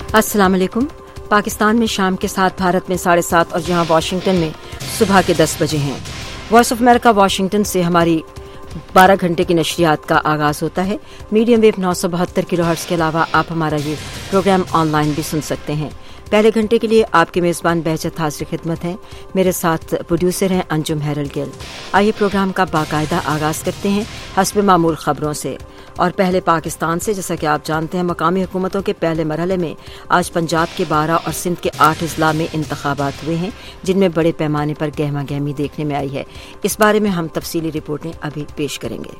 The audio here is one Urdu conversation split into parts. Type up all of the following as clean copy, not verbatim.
अस्सलाम वालेकुम। पाकिस्तान में शाम के 7, भारत में 7:30 और यहाँ वाशिंगटन में सुबह के 10 बजे हैं। वॉइस ऑफ अमेरिका वाशिंगटन से हमारी 12 घंटे की नशरियात का आगाज होता है। मीडियम वेव 972 किलोहर्ट्ज़ के अलावा आप हमारा ये प्रोग्राम ऑनलाइन भी सुन सकते हैं। पहले घंटे के लिए आपके मेज़बान बहजत हाजिर खिदमत हैं। मेरे साथ प्रोड्यूसर हैं अंजुम हैरल गिल। आइए प्रोग्राम का बाकायदा आगाज़ करते हैं हस्ब मामूल खबरों से। और पहले पाकिस्तान से, जैसा कि आप जानते हैं, मकामी हुकूमतों के पहले मरहले में आज पंजाब के 12 और सिंध के 8 अजला में इंतखाबात हुए हैं, जिनमें बड़े पैमाने पर गहमा गहमी देखने में आई है। इस बारे में हम तफसीली रिपोर्टें अभी पेश करेंगे।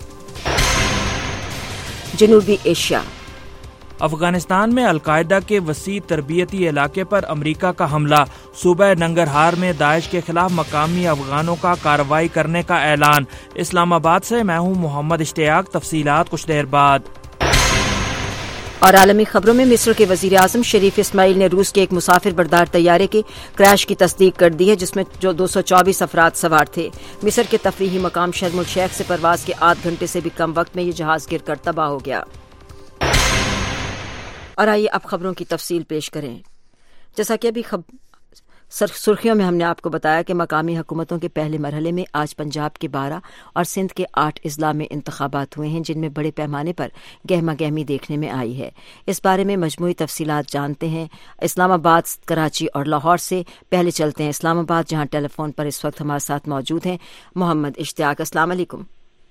जनूबी एशिया। अफगानिस्तान में अलकायदा के वसी तरबियती इलाके पर अमरीका का हमला। सूबह नंगरहार में दाइश के खिलाफ मकामी अफगानों का कार्रवाई करने का ऐलान। इस्लामाबाद से मैं हूँ मोहम्मद इश्तियाक। तफसीलात कुछ देर बाद। और आलमी खबरों में मिस्र के वजीर आजम शरीफ इस्माइल ने रूस के एक मुसाफिर बरदार तैयारे के क्रैश की तस्दीक कर दी है, जिसमें जो 224 अफराद सवार थे। मिस्र के तफरीही मकाम शर्म उल शेख से परवाज के 8 घंटे से भी कम वक्त में ये जहाज गिरकर तबाह हो गया। और आइए अब खबरों की तफसील पेश करें। जैसा कि अभी सुर्खियों में हमने आपको बताया कि मकामी हुकूमतों के पहले मरहले में आज पंजाब के 12 और सिंध के 8 अजला में इंतखाबात हुए हैं, जिनमें बड़े पैमाने पर गहमा गहमी देखने में आई है। इस बारे में मजमूई तफसीलात जानते हैं इस्लामाबाद, कराची और लाहौर से। पहले चलते हैं इस्लामाबाद, जहां टेलीफोन पर इस वक्त हमारे साथ मौजूद हैं मोहम्मद इश्तियाक। अस्सलाम वालेकुम।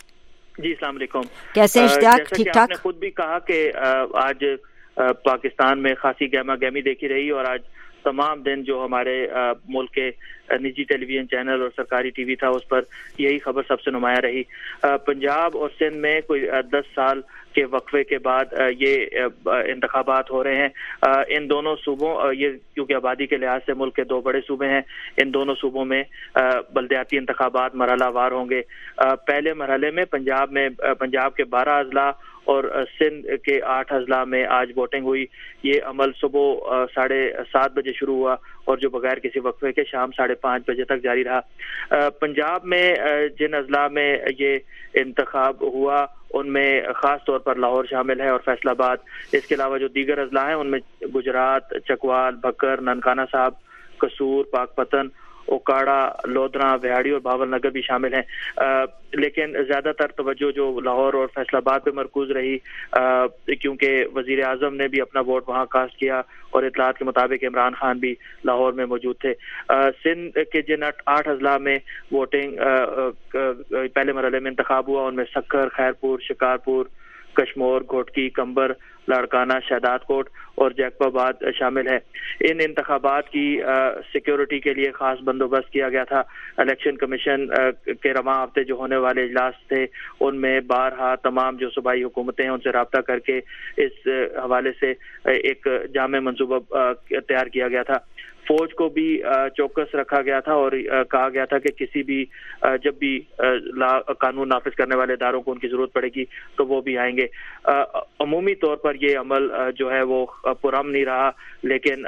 जी अस्सलाम वालेकुम। कैसे इश्तियाक? ठीक ठाक। आपने खुद भी कहा कि आज पाकिस्तान में खासी गहमा गहमी देखी रही और आज तमाम दिन जो हमारे मुल्क के निजी टेलीविजन चैनल और सरकारी टीवी था उस पर यही खबर सबसे नुमाया रही। पंजाब और सिंध में कोई 10 साल के वक्फे के बाद ये इंतखाबात हो रहे हैं। इन दोनों सूबों, ये क्योंकि आबादी के लिहाज से मुल्क के 2 बड़े सूबे हैं, इन दोनों सूबों में बल्दियाती इंतखाबात मरहलावार होंगे। पहले मरहले में पंजाब के 12 अजला और सिंध के 8 अजला में आज वोटिंग हुई। ये अमल सुबह 7:30 बजे शुरू हुआ और जो बगैर किसी वक्फे के शाम 5:30 बजे तक जारी रहा। पंजाब में जिन अजला में ये इंतखाब हुआ उनमें खास तौर पर लाहौर शामिल है और फैसलाबाद। इसके अलावा जो दीगर अजला हैं उनमें गुजरात, चकवाल, भक्कर, ननकाना साहब, कसूर, पाकपतन, ओकाड़ा, लोधरा, बिहाड़ी और भावल नगर भी शामिल हैं। लेकिन ज्यादातर तवज्जो जो लाहौर और फैसलाबाद पे मरकूज रही, क्योंकि वजीर आजम ने भी अपना वोट वहां कास्ट किया और इतलात के मुताबिक इमरान खान भी लाहौर में मौजूद थे। सिंध के जिन 8 अजला में वोटिंग पहले मरहले में इंतखाब हुआ उनमें सक्कर, खैरपुर, शिकारपुर, कश्मोर, घोटकी, कंबर, लाड़काना, शहदादकोट और जैकबाबाद शामिल है। इन इंतखाबात की सिक्योरिटी के लिए खास बंदोबस्त किया गया था। इलेक्शन कमीशन के रवां हफ्ते जो होने वाले इजलास थे उनमें बारहा तमाम जो सूबाई हुकूमतें हैं उनसे राब्ता करके इस हवाले से एक जामे मंसूबा तैयार किया गया था। फौज को भी चौकस रखा गया था और कहा गया था कि किसी भी जब भी कानून नाफिज करने वाले इदारों को उनकी जरूरत पड़ेगी तो वो भी आएंगे। अमूमी तौर पर ये अमल जो है वो पुरअमन नहीं रहा, लेकिन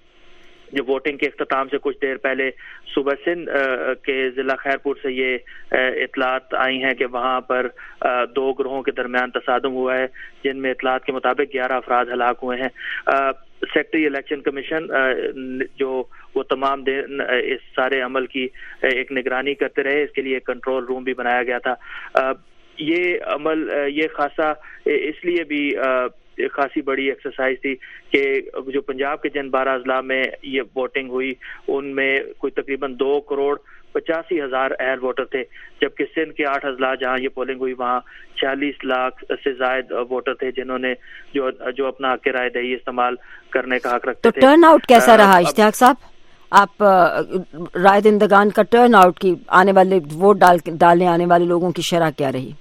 जो वोटिंग के इख्तिताम से कुछ देर पहले सुबह सिंध के जिला खैरपुर से ये इतलात आई हैं कि वहाँ पर 2 ग्रोहों के दरमियान तसादुम हुआ है, जिनमें इतलात के मुताबिक 11 अफराद हलाक हुए हैं। सेक्रेटरी इलेक्शन कमीशन जो वो तमाम दिन इस सारे अमल की एक निगरानी करते रहे, इसके लिए कंट्रोल रूम भी बनाया गया था। ये अमल ये खासा इसलिए भी खासी बड़ी एक्सरसाइज थी कि जो पंजाब के जिन 12 अजला में ये वोटिंग हुई उनमें कोई तकरीबन 2,85,000 अहल वोटर थे, जबकि सिंध के 8 अजला जहाँ ये पोलिंग हुई वहाँ 46 लाख से ज्यादा वोटर थे जिन्होंने जो अपना हक राय दही इस्तेमाल करने का हक रखते थे। तो टर्न आउट कैसा रहा इश्तियाक साहब? आप राय दहिंदगान का टर्न आउट की आने वाले वोट डालने आने वाले लोगों की शरह क्या रही?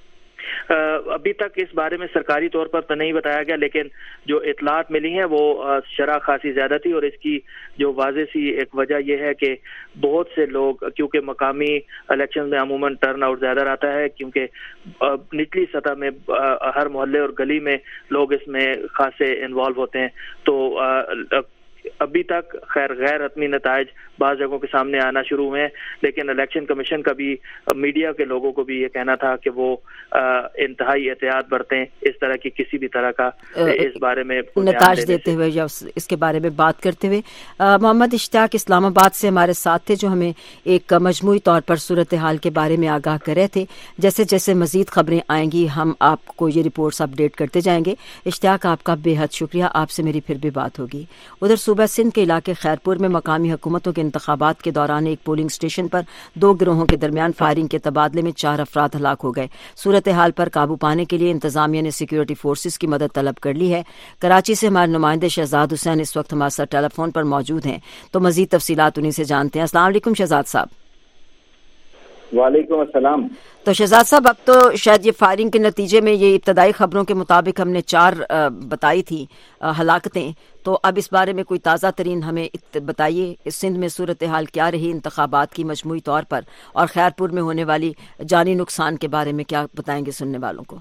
अभी तक इस बारे में सरकारी तौर पर तो नहीं बताया गया, लेकिन जो इतलात मिली हैं वो शरह खासी ज्यादा थी और इसकी जो वाज़ेह सी एक वजह यह है कि बहुत से लोग, क्योंकि मकामी इलेक्शन में अमूमन टर्न आउट ज्यादा रहता है, क्योंकि निचली सतह में हर मोहल्ले और गली में लोग इसमें खासे इन्वॉल्व होते हैं, तो ابھی تک خیر غیر حتمی نتائج بعض جگہوں کے سامنے آنا شروع ہوئے ہیں، لیکن الیکشن کمیشن کا بھی میڈیا کے لوگوں کو بھی یہ کہنا تھا کہ وہ انتہائی احتیاط برتیں اس طرح کی کسی بھی طرح کا اس بارے میں نتائج دیتے ہوئے یا اس کے بارے میں بات کرتے ہوئے۔ محمد اشتیاق اسلام آباد سے ہمارے ساتھ تھے جو ہمیں ایک مجموعی طور پر صورتحال کے بارے میں آگاہ کر رہے تھے۔ جیسے جیسے مزید خبریں آئیں گی ہم آپ کو یہ رپورٹس اپڈیٹ کرتے جائیں گے۔ اشتیاق آپ کا بے حد شکریہ، آپ سے میری پھر بھی بات ہوگی۔ ادھر صوبہ سندھ کے علاقے خیرپور میں مقامی حکومتوں کے انتخابات کے دوران ایک پولنگ اسٹیشن پر 2 گروہوں کے درمیان فائرنگ کے تبادلے میں 4 افراد ہلاک ہو گئے۔ صورتحال پر قابو پانے کے لیے انتظامیہ نے سیکورٹی فورسز کی مدد طلب کر لی ہے۔ کراچی سے ہمارے نمائندے شہزاد حسین اس وقت ہمارے ساتھ ٹیلی فون پر موجود ہیں، تو مزید تفصیلات انہیں سے جانتے ہیں۔ السلام علیکم شہزاد صاحب۔ وعلیکم السلام۔ تو شہزاد صاحب اب تو شاید یہ فائرنگ کے نتیجے میں یہ ابتدائی خبروں کے مطابق ہم نے 4 بتائی تھی ہلاکتیں، تو اب اس بارے میں کوئی تازہ ترین ہمیں بتائیے، سندھ میں صورتحال کیا رہی انتخابات کی مجموعی طور پر، اور خیرپور میں ہونے والی جانی نقصان کے بارے میں کیا بتائیں گے سننے والوں کو؟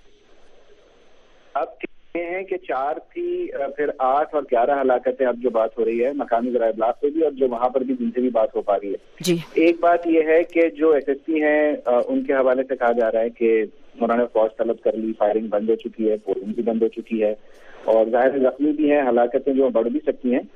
اب یہ ہیں کہ 4 تھی، پھر 8 اور 11 ہلاکتیں اب جو بات ہو رہی ہے مقامی ذرائع ابلاغ پہ بھی اور جو وہاں پر بھی جن سے بھی بات ہو پا رہی ہے جی۔ ایک بات یہ ہے کہ جو ایس ایس پی ہیں ان کے حوالے سے کہا جا رہا ہے کہ انہوں نے فوج طلب کر لی، فائرنگ بند ہو چکی ہے، پولنگ بھی بند ہو چکی ہے، اور ظاہر زخمی بھی ہیں، ہلاکتیں جو بڑھ بھی سکتی ہیں۔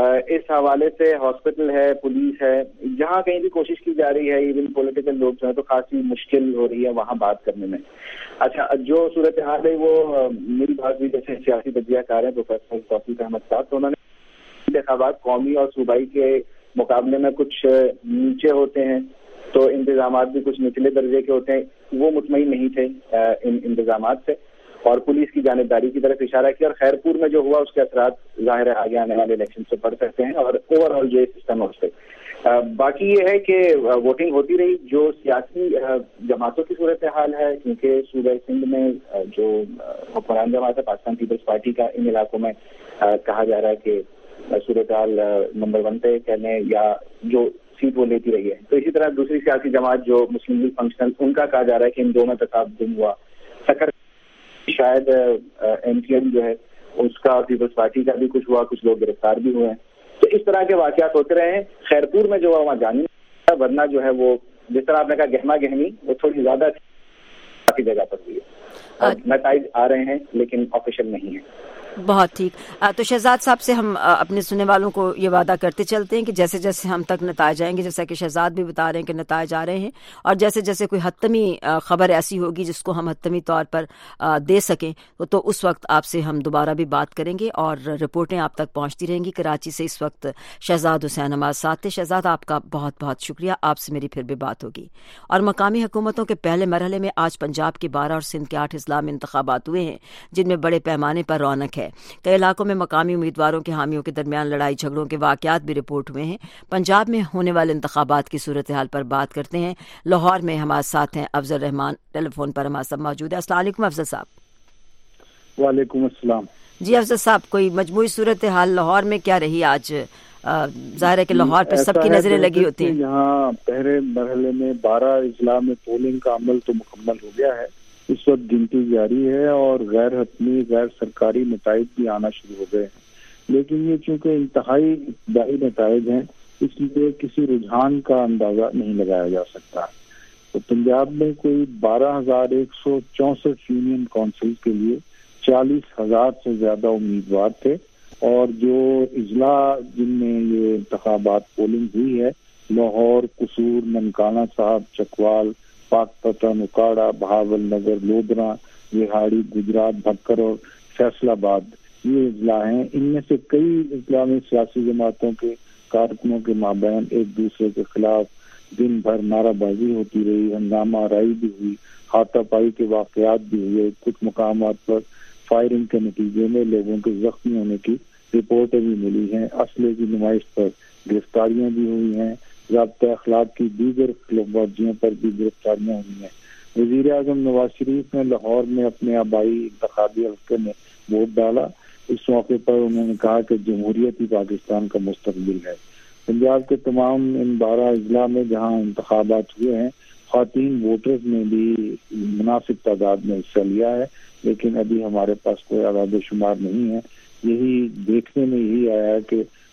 اس حوالے سے ہاسپٹل ہے، پولیس ہے، جہاں کہیں بھی کوشش کی جا رہی ہے، ایون پولیٹیکل لوگ جو ہیں تو خاصی مشکل ہو رہی ہے وہاں بات کرنے میں۔ اچھا، جو صورتحال ہے وہ میری بات بھی جیسے سیاسی تجزیہ کار ہیں پروفیسر توفیق احمد صاحب، تو انہوں نے انتخابات قومی اور صوبائی کے مقابلے میں کچھ نیچے ہوتے ہیں تو انتظامات بھی کچھ نچلے درجے کے ہوتے ہیں، وہ مطمئن نہیں تھے ان انتظامات سے اور پولیس کی جانبداری کی طرف اشارہ کیا، اور خیرپور میں جو ہوا اس کے اثرات ظاہر ہے آگے آنے والے الیکشن سے پڑ سکتے ہیں اور اوور آل جو سسٹم ہے اس پہ۔ باقی یہ ہے کہ ووٹنگ ہوتی رہی۔ جو سیاسی جماعتوں کی صورتحال ہے، کیونکہ صوبہ سندھ میں جو حکمران جماعت ہے پاکستان پیپلز پارٹی کا، ان علاقوں میں کہا جا رہا ہے کہ صورتحال نمبر 1 پہ کہنے یا جو سیٹ وہ لیتی رہی ہے۔ تو اسی طرح دوسری سیاسی جماعت جو مسلم لیگ فنکشنل، ان کا کہا جا رہا ہے کہ ان دونوں تصادم ہوا۔ سکر شاید ایم ٹی ایم جو ہے اس کا، پیپلز پارٹی کا بھی کچھ ہوا، کچھ لوگ گرفتار بھی ہوئے ہیں۔ تو اس طرح کے واقعات ہوتے رہے ہیں۔ خیرپور میں جو ہوا وہاں جانی، ورنہ جو ہے وہ جس طرح آپ نے کہا گہما گہمی، وہ تھوڑی زیادہ کافی جگہ پر ہوئی ہے۔ نتائج آ رہے ہیں لیکن آفیشیل نہیں ہے۔ بہت ٹھیک۔ تو شہزاد صاحب سے ہم اپنے سننے والوں کو یہ وعدہ کرتے چلتے ہیں کہ جیسے جیسے ہم تک نتائج آئیں گے، جیسا کہ شہزاد بھی بتا رہے ہیں کہ نتائج آ رہے ہیں، اور جیسے جیسے کوئی حتمی خبر ایسی ہوگی جس کو ہم حتمی طور پر دے سکیں تو اس وقت آپ سے ہم دوبارہ بھی بات کریں گے اور رپورٹیں آپ تک پہنچتی رہیں گی۔ کراچی سے اس وقت شہزاد حسین ہمارے ساتھ تھے۔ شہزاد آپ کا بہت بہت شکریہ، آپ سے میری پھر بھی بات ہوگی۔ اور مقامی حکومتوں کے پہلے مرحلے میں آج پنجاب کی 12 اور سندھ کے 8 اضلاع میں انتخابات ہوئے ہیں، جن میں بڑے پیمانے پر رونق ہے۔ کئی علاقوں میں مقامی امیدواروں کے حامیوں کے درمیان لڑائی جھگڑوں کے واقعات بھی رپورٹ ہوئے ہیں۔ پنجاب میں ہونے والے انتخابات کی صورتحال پر بات کرتے ہیں۔ لاہور میں ہمارے ساتھ ہیں افضل رحمان، ٹیلی فون پر ہمارے ساتھ موجود ہے۔ السلام علیکم افضل صاحب۔ وعلیکم السلام۔ جی افضل صاحب، کوئی مجموعی صورتحال لاہور میں کیا رہی آج؟ ظاہر ہے کہ لاہور پہ سب کی نظریں لگی ہوتی ہیں۔ یہاں پہلے مرحلے میں 12 اضلاع میں پولنگ کا عمل تو مکمل ہو گیا ہے، اس وقت گنتی جاری ہے اور غیر حتمی غیر سرکاری نتائج بھی آنا شروع ہو گئے ہیں، لیکن یہ چونکہ انتہائی ابتدائی نتائج ہیں اس لیے کسی رجحان کا اندازہ نہیں لگایا جا سکتا۔ تو پنجاب میں کوئی 12,164 یونین کونسل کے لیے 40,000 سے زیادہ امیدوار تھے، اور جو اضلاع جن میں یہ انتخابات پولنگ ہوئی ہے، لاہور، قصور، ننکانہ صاحب، چکوال، پاک پتن، اکاڑا، بہاول نگر، لودھرا، وہاڑی، گجرات، بھکر اور فیصل آباد، یہ اضلاع ہیں۔ ان میں سے کئی اضلاع میں سیاسی جماعتوں کے کارکنوں کے مابین ایک دوسرے کے خلاف دن بھر نعرہ بازی ہوتی رہی، ہنگامہ آرائی بھی ہوئی، ہاتھا پائی کے واقعات بھی ہوئے۔ کچھ مقامات پر فائرنگ کے نتیجے میں لوگوں کے زخمی ہونے کی رپورٹیں بھی ملی ہیں۔ اسلحے کی نمائش پر گرفتاریاں بھی ہوئی ہیں۔ ضابطۂ اخلاق کی دیگر خلاف ورزیوں پر بھی گرفتاریاں ہوئی ہیں۔ وزیر اعظم نواز شریف نے لاہور میں اپنے آبائی انتخابی حلقے میں ووٹ ڈالا۔ اس موقع پر انہوں نے کہا کہ جمہوریت ہی پاکستان کا مستقبل ہے۔ پنجاب کے تمام ان 12 اضلاع میں جہاں انتخابات ہوئے ہیں، خواتین ووٹرز نے بھی مناسب تعداد میں حصہ لیا ہے، لیکن ابھی ہمارے پاس کوئی اعداد و شمار نہیں ہے۔ یہی دیکھنے میں یہی آیا ہے کہ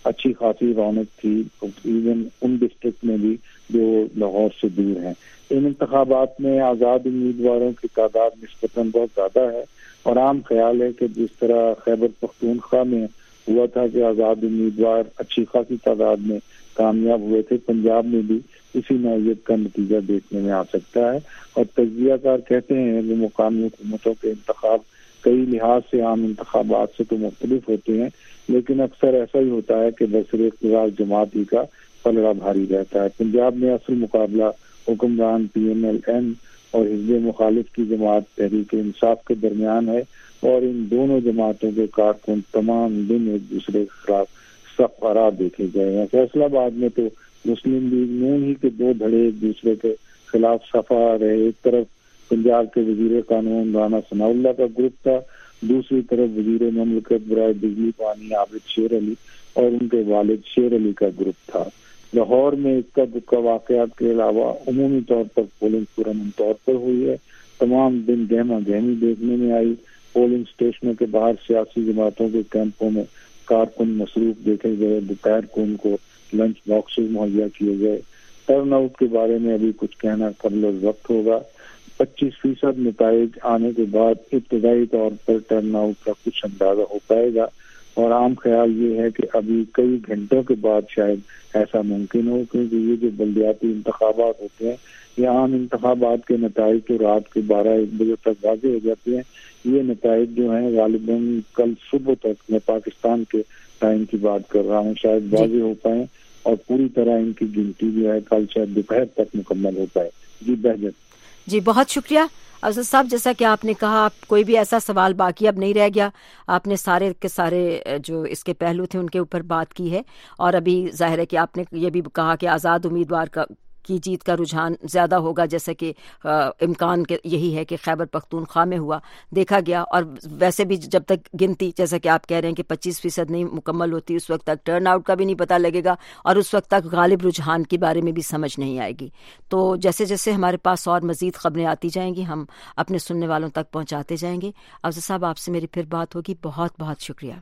اچھی خاصی رونق تھی، ایون ان ڈسٹرکٹ میں بھی جو لاہور سے دور ہیں۔ ان انتخابات میں آزاد امیدواروں کی تعداد نسبتاً بہت زیادہ ہے، اور عام خیال ہے کہ جس طرح خیبر پختونخوا میں ہوا تھا کہ آزاد امیدوار اچھی خاصی تعداد میں کامیاب ہوئے تھے، پنجاب میں بھی اسی نوعیت کا نتیجہ دیکھنے میں آ سکتا ہے۔ اور تجزیہ کار کہتے ہیں کہ مقامی حکومتوں کے انتخاب کئی لحاظ سے عام انتخابات سے تو مختلف ہوتے ہیں، لیکن اکثر ایسا ہی ہوتا ہے کہ برسر اقتدار جماعت ہی کا پلڑا بھاری رہتا ہے۔ پنجاب میں اصل مقابلہ حکمران PMLN اور حزب مخالف کی جماعت تحریک انصاف کے درمیان ہے، اور ان دونوں جماعتوں کے کارکن تمام دن ایک دوسرے کے خلاف سخت آرا دیکھے گئے ہیں۔ فیصلہ آباد میں تو مسلم لیگ نون ہی کے دو دھڑے ایک دوسرے کے خلاف صفا رہے۔ ایک طرف پنجاب کے وزیر قانون رانا ثناء اللہ کا گروپ تھا، دوسری طرف وزیر مملکت برائے بجلی پانی عابد شیر علی اور ان کے والد شیر علی کا گروپ تھا۔ لاہور میں اکا دکا واقعات کے علاوہ عمومی طور پر پولنگ پرامن طور پر ہوئی ہے۔ تمام دن گہما گہمی دیکھنے میں آئی۔ پولنگ اسٹیشنوں کے باہر سیاسی جماعتوں کے کیمپوں میں کارکن مصروف دیکھے گئے، دوپہر کو ان کو لنچ باکسز مہیا کیے گئے۔ ٹرن آؤٹ کے بارے میں ابھی کچھ کہنا قبل وقت ہوگا۔ 25% نتائج آنے کے بعد ابتدائی طور پر ٹرن آؤٹ کا کچھ اندازہ ہو پائے گا، اور عام خیال یہ ہے کہ ابھی کئی گھنٹوں کے بعد شاید ایسا ممکن ہو، کیونکہ یہ جو بلدیاتی انتخابات ہوتے ہیں، یہ عام انتخابات کے نتائج تو رات کے 12-1 بجے تک واضح ہو جاتے ہیں۔ یہ نتائج جو ہیں غالباً کل صبح تک، میں پاکستان کے ٹائم کی بات کر رہا ہوں، شاید واضح ہو پائیں، اور پوری طرح ان کی گنتی جو ہے کل شاید دوپہر تک مکمل ہو پائے۔ جی بہجت جی، بہت شکریہ افضل صاحب۔ جیسا کہ آپ نے کہا، کوئی بھی ایسا سوال باقی اب نہیں رہ گیا، آپ نے سارے کے سارے جو اس کے پہلو تھے ان کے اوپر بات کی ہے، اور ابھی ظاہر ہے کہ آپ نے یہ بھی کہا کہ آزاد امیدوار کی جیت کا رجحان زیادہ ہوگا، جیسا کہ امکان یہی ہے کہ خیبر پختونخوا میں ہوا دیکھا گیا، اور ویسے بھی جب تک گنتی، جیسا کہ آپ کہہ رہے ہیں کہ 25% نہیں مکمل ہوتی، اس وقت تک ٹرن آؤٹ کا بھی نہیں پتہ لگے گا، اور اس وقت تک غالب رجحان کے بارے میں بھی سمجھ نہیں آئے گی۔ تو جیسے جیسے ہمارے پاس اور مزید خبریں آتی جائیں گی، ہم اپنے سننے والوں تک پہنچاتے جائیں گے۔ افضل صاحب، آپ سے میری پھر بات ہوگی، بہت بہت شکریہ۔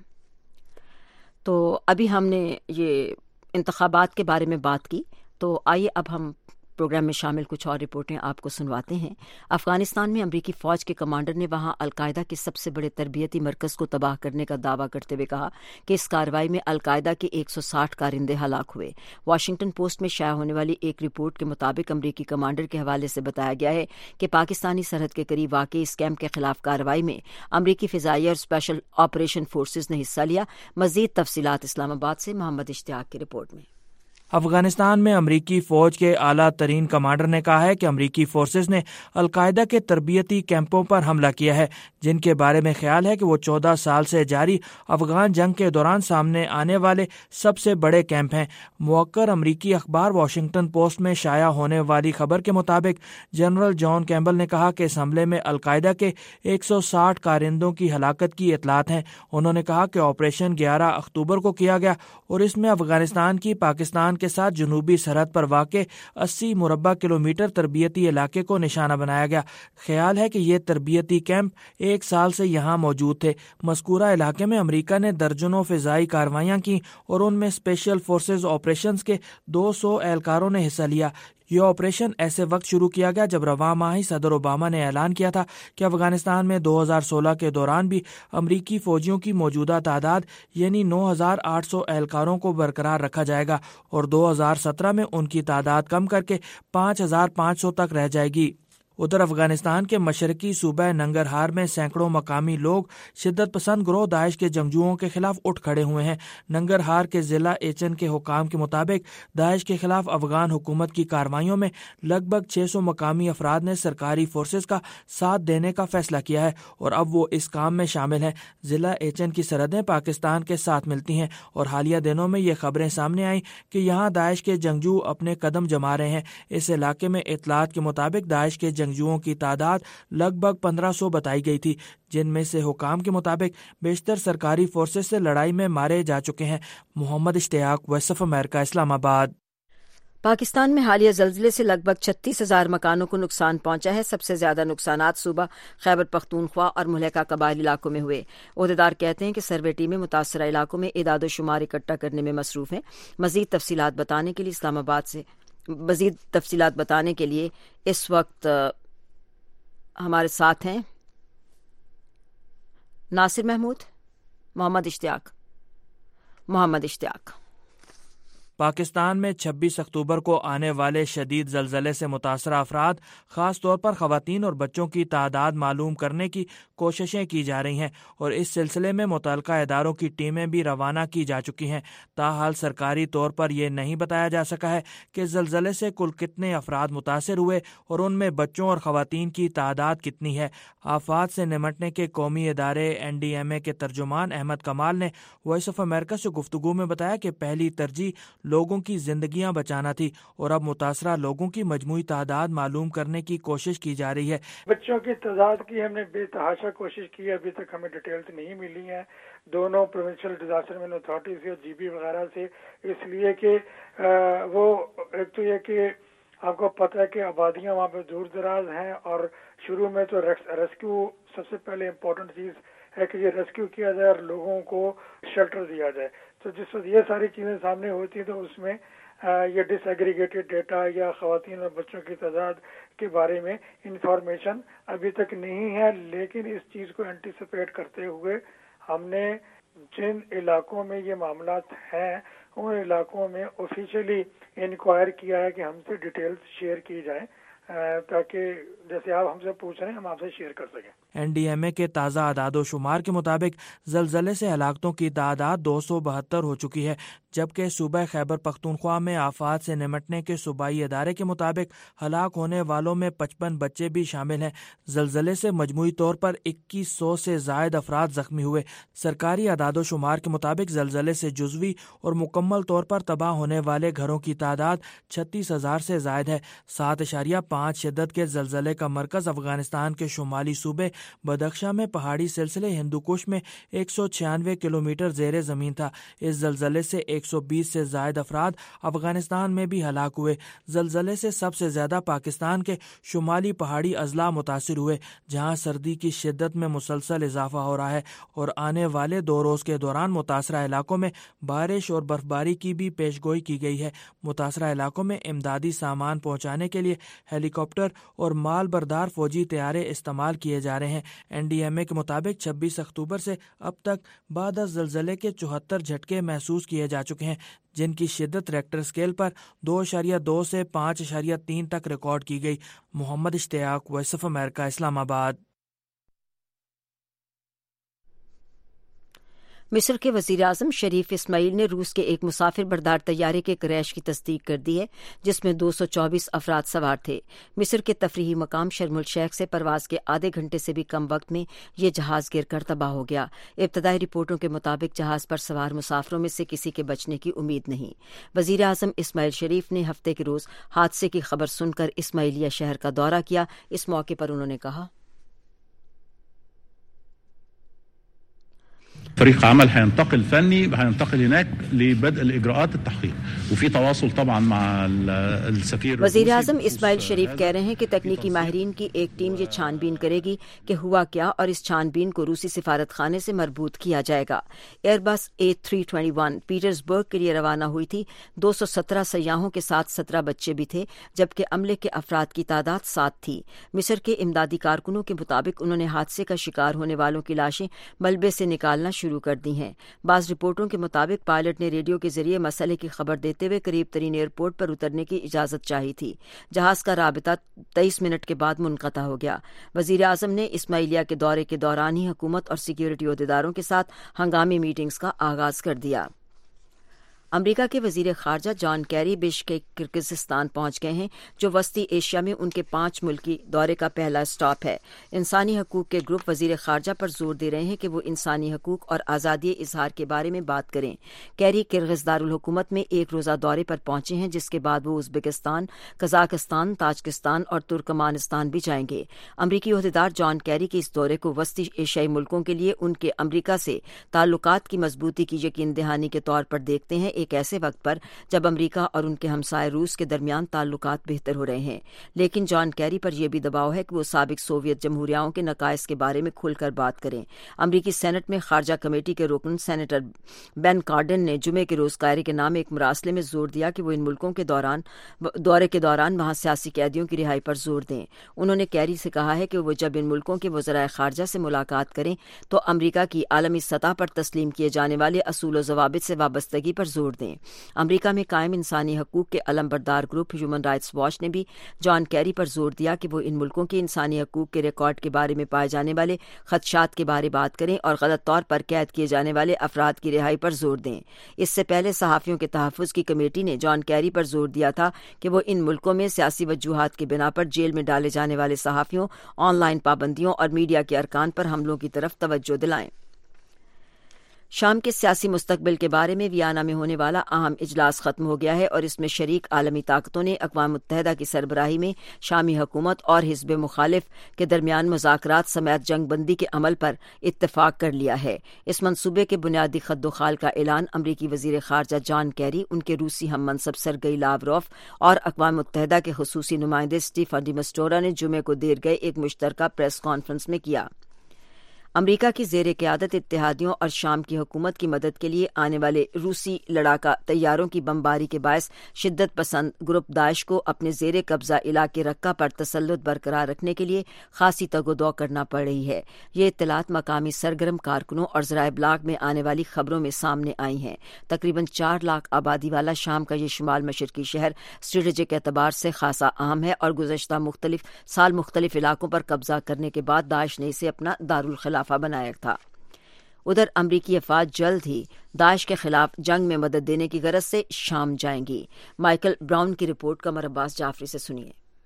تو ابھی ہم نے یہ انتخابات کے بارے میں بات کی، تو آئیے اب ہم پروگرام میں شامل کچھ اور رپورٹیں آپ کو سنواتے ہیں۔ افغانستان میں امریکی فوج کے کمانڈر نے وہاں القاعدہ کے سب سے بڑے تربیتی مرکز کو تباہ کرنے کا دعویٰ کرتے ہوئے کہا کہ اس کارروائی میں القاعدہ کے 160 کارندے ہلاک ہوئے۔ واشنگٹن پوسٹ میں شائع ہونے والی ایک رپورٹ کے مطابق امریکی کمانڈر کے حوالے سے بتایا گیا ہے کہ پاکستانی سرحد کے قریب واقع اس کیمپ کے خلاف کارروائی میں امریکی فضائیہ اور اسپیشل آپریشن فورسز نے حصہ لیا۔ مزید تفصیلات اسلام آباد سے محمد اشتیاق کی رپورٹ میں۔ افغانستان میں امریکی فوج کے اعلیٰ ترین کمانڈر نے کہا ہے کہ امریکی فورسز نے القاعدہ کے تربیتی کیمپوں پر حملہ کیا ہے، جن کے بارے میں خیال ہے کہ وہ 14 سال سے جاری افغان جنگ کے دوران سامنے آنے والے سب سے بڑے کیمپ ہیں۔ موقر امریکی اخبار واشنگٹن پوسٹ میں شائع ہونے والی خبر کے مطابق جنرل جان کیمبل نے کہا کہ اس حملے میں القاعدہ کے 160 کارندوں کی ہلاکت کی اطلاعات ہیں۔ انہوں نے کہا کہ آپریشن 11 اکتوبر کو کیا گیا، اور اس میں افغانستان کی پاکستان کے ساتھ جنوبی سرحد پر واقع 80 مربع کلومیٹر تربیتی علاقے کو نشانہ بنایا گیا۔ خیال ہے کہ یہ تربیتی کیمپ 1 سال سے یہاں موجود تھے۔ مذکورہ علاقے میں امریکہ نے درجنوں فضائی کارروائیاں کی، اور ان میں اسپیشل فورسز آپریشنز کے 200 اہلکاروں نے حصہ لیا۔ یہ آپریشن ایسے وقت شروع کیا گیا جب رواں ماہ صدر اوباما نے اعلان کیا تھا کہ افغانستان میں 2016 کے دوران بھی امریکی فوجیوں کی موجودہ تعداد یعنی 9800 اہلکاروں کو برقرار رکھا جائے گا، اور 2017 میں ان کی تعداد کم کر کے 5500 تک رہ جائے گی۔ ادھر افغانستان کے مشرقی صوبہ ننگرہار میں سینکڑوں مقامی لوگ شدت پسند گروہ داعش کے جنگجوؤں کے خلاف اٹھ کھڑے ہوئے ہیں۔ ننگرہار کے ضلع ایچن کے حکام کے مطابق داعش کے خلاف افغان حکومت کی کارروائیوں میں لگ بھگ 600 مقامی افراد نے سرکاری فورسز کا ساتھ دینے کا فیصلہ کیا ہے، اور اب وہ اس کام میں شامل ہیں۔ ضلع ایچن کی سرحدیں پاکستان کے ساتھ ملتی ہیں، اور حالیہ دنوں میں یہ خبریں سامنے آئیں کہ یہاں داعش کے جنگجو اپنے قدم جما رہے ہیں۔ اس علاقے میں اطلاعات کے مطابق داعش کے جنگجوؤں کی تعداد لگ بھگ 1500 بتائی گئی تھی، جن میں سے حکام کے مطابق بیشتر سرکاری فورسز سے لڑائی میں مارے جا چکے ہیں۔ محمد اشتیاق، وائس آف امریکہ، اسلام آباد۔ پاکستان میں حالیہ زلزلے سے لگ بھگ 36,000 مکانوں کو نقصان پہنچا ہے۔ سب سے زیادہ نقصانات صوبہ خیبر پختونخوا اور مہلکہ قبائلی علاقوں میں ہوئے۔ عہدیدار کہتے ہیں کہ سروے ٹیمیں متاثرہ علاقوں میں اعداد و شمار اکٹھا کرنے میں مصروف ہیں۔ مزید تفصیلات بتانے کے لیے اس وقت ہمارے ساتھ ہیں ناصر محمود، محمد اشتیاق۔ پاکستان میں 26 اکتوبر کو آنے والے شدید زلزلے سے متاثرہ افراد، خاص طور پر خواتین اور بچوں کی تعداد معلوم کرنے کی کوششیں کی جا رہی ہیں اور اس سلسلے میں متعلقہ اداروں کی ٹیمیں بھی روانہ کی جا چکی ہیں۔ تاحال سرکاری طور پر یہ نہیں بتایا جا سکا ہے کہ زلزلے سے کل کتنے افراد متاثر ہوئے اور ان میں بچوں اور خواتین کی تعداد کتنی ہے۔ آفات سے نمٹنے کے قومی ادارے NDMA کے ترجمان احمد کمال نے وائس آف امریکہ سے گفتگو میں بتایا کہ پہلی ترجیح لوگوں کی زندگیاں بچانا تھی اور اب متاثرہ لوگوں کی مجموعی تعداد معلوم کرنے کی کوشش کی جا رہی ہے۔ بچوں کی تعداد کی ہم نے بے تحاشا کوشش کی ہے، ابھی تک ہمیں ڈیٹیلز نہیں ملی ہیں دونوں پروونشل ڈیزاسٹر مینجمنٹ اتھارٹی سے اور GB وغیرہ سے، اس لیے کہ وہ ایک تو یہ کہ آپ کو پتہ ہے کہ آبادیاں وہاں پہ دور دراز ہیں اور شروع میں تو ریسکیو سب سے پہلے امپورٹنٹ چیز ہے کہ یہ ریسکیو کیا جائے اور لوگوں کو شیلٹر دیا جائے۔ تو جس وقت یہ ساری چیزیں سامنے ہوتی ہیں تو اس میں یہ ڈس ایگریگیٹڈ ڈیٹا یا خواتین اور بچوں کی تعداد کے بارے میں انفارمیشن ابھی تک نہیں ہے، لیکن اس چیز کو اینٹیسپیٹ کرتے ہوئے ہم نے جن علاقوں میں یہ معاملات ہیں ان علاقوں میں آفیشیلی انکوائر کیا ہے کہ ہم سے ڈیٹیلز شیئر کی جائیں تاکہ جیسے آپ ہم سے پوچھ رہے ہیں ہم آپ سے شیئر کر سکیں۔ NDMA کے تازہ اعداد و شمار کے مطابق زلزلے سے ہلاکتوں کی تعداد 272 ہو چکی ہے، جبکہ صوبہ خیبر پختونخوا میں آفات سے نمٹنے کے صوبائی ادارے کے مطابق ہلاک ہونے والوں میں 55 بچے بھی شامل ہیں۔ زلزلے سے مجموعی طور پر 2100 سے زائد افراد زخمی ہوئے۔ سرکاری اعداد و شمار کے مطابق زلزلے سے جزوی اور مکمل طور پر تباہ ہونے والے گھروں کی تعداد 36,000 سے زائد ہے۔ 7.5 شدت کے زلزلے کا مرکز افغانستان کے شمالی صوبے بدخشاں میں پہاڑی سلسلے ہندوکش میں 196 کلومیٹر زیر زمین تھا۔ اس زلزلے سے 120 سے زائد افراد افغانستان میں بھی ہلاک ہوئے۔ زلزلے سے سب سے زیادہ پاکستان کے شمالی پہاڑی اضلاع متاثر ہوئے، جہاں سردی کی شدت میں مسلسل اضافہ ہو رہا ہے اور آنے والے 2 روز کے دوران متاثرہ علاقوں میں بارش اور برفباری کی بھی پیشگوئی کی گئی ہے۔ متاثرہ علاقوں میں امدادی سامان پہنچانے کے لیے ہیلی کاپٹر اور مال بردار فوجی طیارے استعمال کیے جا رہے ہیں۔ NDMA کے مطابق 26 اکتوبر سے اب تک بعد از زلزلے کے 74 جھٹکے محسوس کیے جا چکے ہیں، جن کی شدت ریکٹر اسکیل پر 2.2 سے 5.3 تک ریکارڈ کی گئی۔ محمد اشتیاق، وائس آف امریکہ، اسلام آباد۔ مصر کے وزیر اعظم شریف اسماعیل نے روس کے ایک مسافر بردار طیارے کے کریش کی تصدیق کر دی ہے، جس میں 224 افراد سوار تھے۔ مصر کے تفریحی مقام شرم الشیخ سے پرواز کے آدھے گھنٹے سے بھی کم وقت میں یہ جہاز گر کر تباہ ہو گیا۔ ابتدائی رپورٹوں کے مطابق جہاز پر سوار مسافروں میں سے کسی کے بچنے کی امید نہیں۔ وزیر اعظم اسماعیل شریف نے ہفتے کے روز حادثے کی خبر سن کر اسماعیلیہ شہر کا دورہ کیا۔ اس موقع پر انہوں نے کہا، فريق عمل هينتقل هناك لبدء الإجراءات التحقيق وفي تواصل طبعا مع السفير۔ وزیر اعظم اسماعیل شریف کہہ رہے ہیں کہ تکنیکی ماہرین کی ایک ٹیم یہ چھان بین کرے گی کہ ہوا کیا اور اس چھان بین کو روسی سفارت خانے سے مربوط کیا جائے گا۔ ایئر بس A321 پیٹرزبرگ کے لیے روانہ ہوئی تھی۔ 217 سیاحوں کے ساتھ 17 بچے بھی تھے، جبکہ عملے کے افراد کی تعداد 7 تھی۔ مصر کے امدادی کارکنوں کے مطابق انہوں نے حادثے کا شکار ہونے والوں کی لاشیں ملبے سے نکالنا شروع کر دی ہیں۔ بعض رپورٹوں کے مطابق پائلٹ نے ریڈیو کے ذریعے مسئلے کی خبر دیتے ہوئے قریب ترین ایئرپورٹ پر اترنے کی اجازت چاہی تھی۔ جہاز کا رابطہ 23 منٹ کے بعد منقطع ہو گیا۔ وزیر اعظم نے اسماعیلیہ کے دورے کے دوران ہی حکومت اور سیکیورٹی عہدیداروں کے ساتھ ہنگامی میٹنگز کا آغاز کر دیا۔ امریکہ کے وزیر خارجہ جان کیری بشکیک کرغزستان پہنچ گئے ہیں، جو وسطی ایشیا میں ان کے 5 ملکی دورے کا پہلا اسٹاپ ہے۔ انسانی حقوق کے گروپ وزیر خارجہ پر زور دے رہے ہیں کہ وہ انسانی حقوق اور آزادی اظہار کے بارے میں بات کریں۔ کیری کرغز دارالحکومت میں ایک روزہ دورے پر پہنچے ہیں، جس کے بعد وہ ازبکستان، قزاقستان، تاجکستان اور ترکمانستان بھی جائیں گے۔ امریکی عہدیدار جان کیری کے اس دورے کو وسطی ایشیائی ملکوں کے لیے ان کے امریکہ سے تعلقات کی مضبوطی کی یقین دہانی کے طور پر دیکھتے ہیں۔ ایک ایسے وقت پر جب امریکہ اور ان کے ہمسائے روس کے درمیان تعلقات بہتر ہو رہے ہیں، لیکن جان کیری پر یہ بھی دباؤ ہے کہ وہ سابق سوویت جمہوریاؤں کے نقائص کے بارے میں کھل کر بات کریں۔ امریکی سینٹ میں خارجہ کمیٹی کے رکن سینیٹر بین کارڈن نے جمعے کے روز قاہرے کے نام ایک مراسلے میں زور دیا کہ وہ ان ملکوں کے دورے کے دوران وہاں سیاسی قیدیوں کی رہائی پر زور دیں۔ انہوں نے کیری سے کہا ہے کہ وہ جب ان ملکوں کے وزرائے خارجہ سے ملاقات کریں تو امریکہ کی عالمی سطح پر تسلیم کیے جانے والے اصول و ضوابط سے وابستگی پر زور دیں۔ امریکہ میں قائم انسانی حقوق کے علم بردار گروپ ہیومن رائٹس واچ نے بھی جان کیری پر زور دیا کہ وہ ان ملکوں کے انسانی حقوق کے ریکارڈ کے بارے میں پائے جانے والے خدشات کے بارے بات کریں اور غلط طور پر قید کیے جانے والے افراد کی رہائی پر زور دیں۔ اس سے پہلے صحافیوں کے تحفظ کی کمیٹی نے جان کیری پر زور دیا تھا کہ وہ ان ملکوں میں سیاسی وجوہات کی بنا پر جیل میں ڈالے جانے والے صحافیوں، آن لائن پابندیوں اور میڈیا کے ارکان پر حملوں کی طرف توجہ دلائیں۔ شام کے سیاسی مستقبل کے بارے میں ویانا میں ہونے والا اہم اجلاس ختم ہو گیا ہے اور اس میں شریک عالمی طاقتوں نے اقوام متحدہ کی سربراہی میں شامی حکومت اور حزب مخالف کے درمیان مذاکرات سمیت جنگ بندی کے عمل پر اتفاق کر لیا ہے۔ اس منصوبے کے بنیادی خد و خال کا اعلان امریکی وزیر خارجہ جان کیری، ان کے روسی ہم منصب سرگئی لاوروف اور اقوام متحدہ کے خصوصی نمائندے اسٹیفن ڈی مسٹورا نے جمعے کو دیر گئے ایک مشترکہ پریس کانفرنس میں کیا۔ امریکہ کی زیر قیادت اتحادیوں اور شام کی حکومت کی مدد کے لیے آنے والے روسی لڑاکا طیاروں کی بمباری کے باعث شدت پسند گروپ داعش کو اپنے زیر قبضہ علاقے رقہ پر تسلط برقرار رکھنے کے لیے خاصی تگ و دو کرنا پڑ رہی ہے۔ یہ اطلاعات مقامی سرگرم کارکنوں اور ذرائع ابلاغ میں آنے والی خبروں میں سامنے آئی ہیں۔ تقریباً 4 لاکھ آبادی والا شام کا یہ شمال مشرقی شہر اسٹریٹجک اعتبار سے خاصا اہم ہے اور گزشتہ مختلف علاقوں پر قبضہ کرنے کے بعد داعش نے اسے اپنا دارالخلافہ بنایا تھا۔ ادھر امریکی افواج جلد ہی داعش کے خلاف جنگ میں مدد دینے کی غرض سے شام جائیں گی۔ مائیکل براؤن کی رپورٹ کا عباس جعفری سے سنیے۔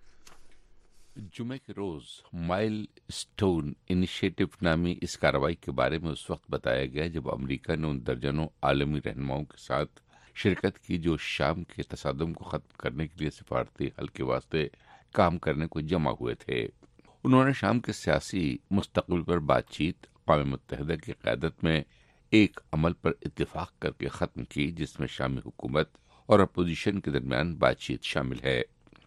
جمعے کے روز مائل سٹون انیشیٹو نامی اس کارروائی کے بارے میں اس وقت بتایا گیا جب امریکہ نے ان درجنوں عالمی رہنماؤں کے ساتھ شرکت کی جو شام کے تصادم کو ختم کرنے کے لیے سفارتی حل کے واسطے کام کرنے کو جمع ہوئے تھے۔ انہوں نے شام کے سیاسی مستقبل پر بات چیت اقوام متحدہ کی قیادت میں ایک عمل پر اتفاق کر کے ختم کی جس میں شامی حکومت اور اپوزیشن کے درمیان بات چیت شامل ہے۔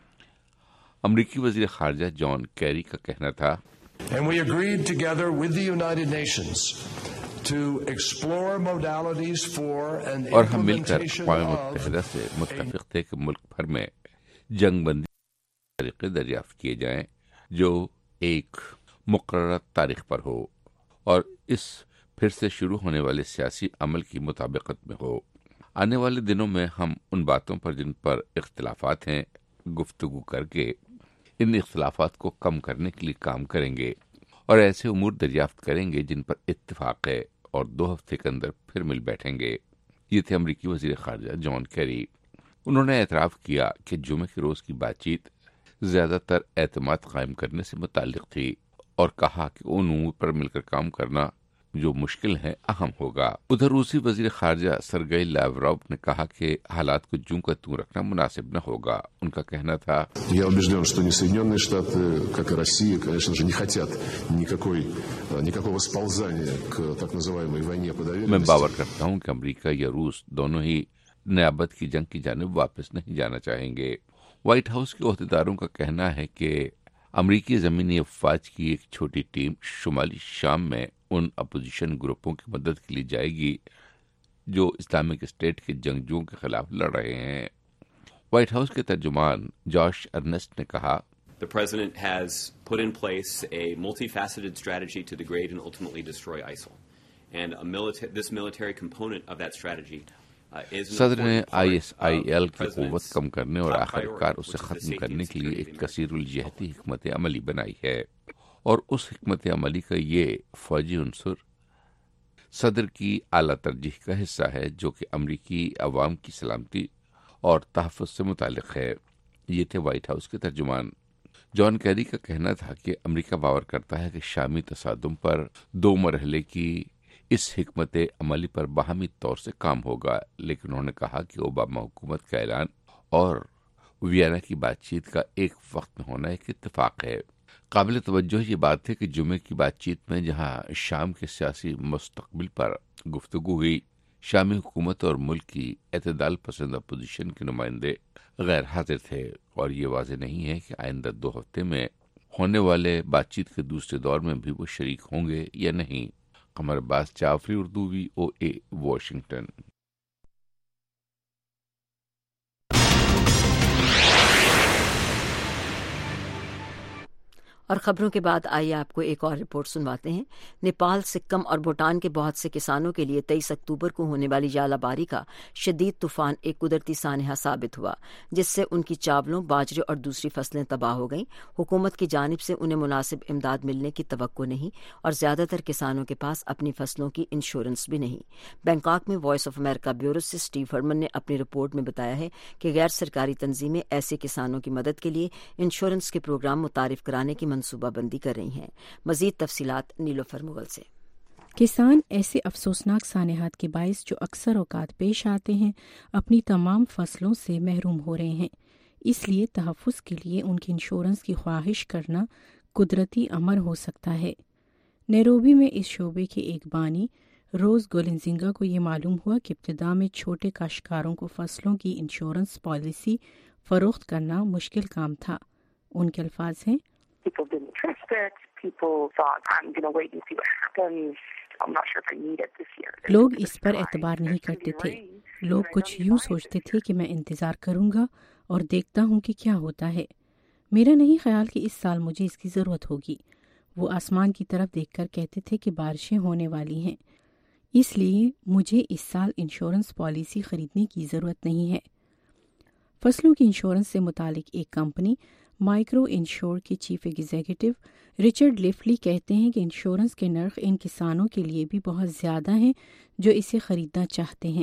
امریکی وزیر خارجہ جان کیری کا کہنا تھا، And we agreed together with the United Nations to explore modalities for an اور ہم مل کر implementation اقوام of متحدہ سے متفق تھے کہ ملک بھر میں جنگ بندی کے طریقے دریافت کیے جائیں جو ایک مقررہ تاریخ پر ہو اور اس پھر سے شروع ہونے والے سیاسی عمل کی مطابقت میں ہو۔ آنے والے دنوں میں ہم ان باتوں پر جن پر اختلافات ہیں گفتگو کر کے ان اختلافات کو کم کرنے کے لیے کام کریں گے اور ایسے امور دریافت کریں گے جن پر اتفاق ہے اور 2 ہفتے کے اندر پھر مل بیٹھیں گے۔ یہ تھے امریکی وزیر خارجہ جان کیری۔ انہوں نے اعتراف کیا کہ جمعے کے روز کی بات چیت زیادہ تر اعتماد قائم کرنے سے متعلق تھی اور کہا کہ ان امور پر مل کر کام کرنا جو مشکل ہے اہم ہوگا۔ ادھر روسی وزیر خارجہ سرگئی لاوروف نے کہا کہ حالات کو جوں کا توں رکھنا مناسب نہ ہوگا۔ ان کا کہنا تھا، Я убежден, что ни Соединенные Штаты, как и Россия, конечно же, не хотят никакого сползания к так называемой войне по доверенности. میں باور کرتا ہوں کہ امریکہ یا روس دونوں ہی نیابت کی جنگ کی جانب واپس نہیں جانا چاہیں گے۔ وائٹ ہاؤس کے عہدیداروں کا کہنا ہے کہ امریکی زمینی افواج کی ایک چھوٹی ٹیم شمالی شام میں ان اپوزیشن گروپوں کی مدد کے لیے جائے گی جو اسلامک اسٹیٹ کے جنگجوؤں کے خلاف لڑ رہے ہیں۔ وائٹ ہاؤس کے ترجمان جاش ارنسٹ نے کہا، The President has put in place a multifaceted strategy to degrade and ultimately destroy ISIL. And this military component of that strategy صدر نے ISIL کی قوت کم کرنے اور آخرکار اسے ختم کرنے کے لیے ایک کثیر الجہتی حکمت عملی بنائی ہے، اور اس حکمت عملی کا یہ فوجی عنصر صدر کی اعلیٰ ترجیح کا حصہ ہے جو کہ امریکی عوام کی سلامتی اور تحفظ سے متعلق ہے۔ یہ تھے وائٹ ہاؤس کے ترجمان۔ جان کیری کا کہنا تھا کہ امریکہ باور کرتا ہے کہ شامی تصادم پر 2 مرحلے کی اس حکمت عملی پر باہمی طور سے کام ہوگا، لیکن انہوں نے کہا کہ اوباما حکومت کا اعلان اور ویانا کی بات چیت کا ایک وقت میں ہونا ایک اتفاق ہے۔ قابل توجہ یہ بات ہے کہ جمعے کی بات چیت میں جہاں شام کے سیاسی مستقبل پر گفتگو ہوئی، شامی حکومت اور ملک کی اعتدال پسند اپوزیشن کے نمائندے غیر حاضر تھے اور یہ واضح نہیں ہے کہ آئندہ 2 ہفتے میں ہونے والے بات چیت کے دوسرے دور میں بھی وہ شریک ہوں گے یا نہیں۔ Qamar Abbas Jafri, Urdu VOA، Washington. اور خبروں کے بعد آئیے آپ کو ایک اور رپورٹ سنواتے ہیں۔ نیپال، سکم اور بھوٹان کے بہت سے کسانوں کے لیے 23 اکتوبر کو ہونے والی ژالہ باری کا شدید طوفان ایک قدرتی سانحہ ثابت ہوا، جس سے ان کی چاولوں، باجرے اور دوسری فصلیں تباہ ہو گئیں۔ حکومت کی جانب سے انہیں مناسب امداد ملنے کی توقع نہیں اور زیادہ تر کسانوں کے پاس اپنی فصلوں کی انشورنس بھی نہیں۔ بینکاک میں وائس آف امریکہ بیورو سے اسٹیو ہرمن نے اپنی رپورٹ میں بتایا ہے کہ غیر سرکاری تنظیمیں ایسے کسانوں کی مدد کے لیے انشورنس کے پروگرام متعارف کرانے کی منصوبہ بندی کر رہی ہیں۔ مزید تفصیلات نیلوفر مغل سے۔ کسان ایسے افسوسناک سانحات کے باعث جو اکثر اوقات پیش آتے ہیں اپنی تمام فصلوں سے محروم ہو رہے ہیں، اس لیے تحفظ کے لیے ان کی انشورنس کی خواہش کرنا قدرتی امر ہو سکتا ہے۔ نیروبی میں اس شعبے کے ایک بانی روز گولنزنگا کو یہ معلوم ہوا کہ ابتدا میں چھوٹے کاشتکاروں کو فصلوں کی انشورنس پالیسی فروخت کرنا مشکل کام تھا۔ ان کے الفاظ ہیں، لوگ اس پر اعتبار نہیں کرتے تھے۔ لوگ کچھ یوں سوچتے تھے کہ میں انتظار کروں گا اور دیکھتا ہوں کہ کیا ہوتا ہے۔ میرا نہیں خیال کہ اس سال مجھے اس کی ضرورت ہوگی۔ وہ آسمان کی طرف دیکھ کر کہتے تھے کہ بارشیں ہونے والی ہیں، اس لیے مجھے اس سال انشورنس پالیسی خریدنے کی ضرورت نہیں ہے۔ فصلوں کی انشورنس سے متعلق ایک کمپنی مائکرو انشور کے چیف ایگزیکٹو رچرڈ لیفلی کہتے ہیں کہ انشورنس کے نرخ ان کسانوں کے لیے بھی بہت زیادہ ہیں جو اسے خریدنا چاہتے ہیں۔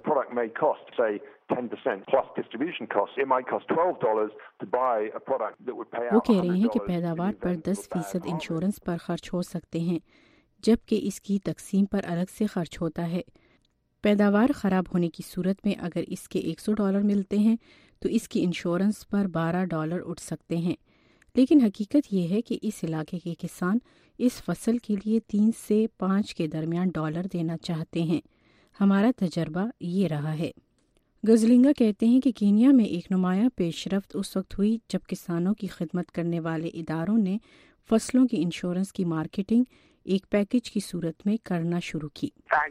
وہ کہہ رہے ہیں کہ پیداوار پر 10% انشورنس پر خرچ ہو سکتے ہیں، جبکہ اس کی تقسیم پر الگ سے خرچ ہوتا ہے۔ پیداوار خراب ہونے کی صورت میں اگر اس کے $100 ملتے ہیں تو اس کی انشورنس پر $12 اٹھ سکتے ہیں، لیکن حقیقت یہ ہے کہ اس علاقے کے کسان اس فصل کے لیے 3 سے 5 کے درمیان ڈالر دینا چاہتے ہیں۔ ہمارا تجربہ یہ رہا ہے۔ گزلنگا کہتے ہیں کہ کینیا میں ایک نمایاں پیش رفت اس وقت ہوئی جب کسانوں کی خدمت کرنے والے اداروں نے فصلوں کی انشورنس کی مارکیٹنگ ایک پیکج کی صورت میں کرنا شروع کی۔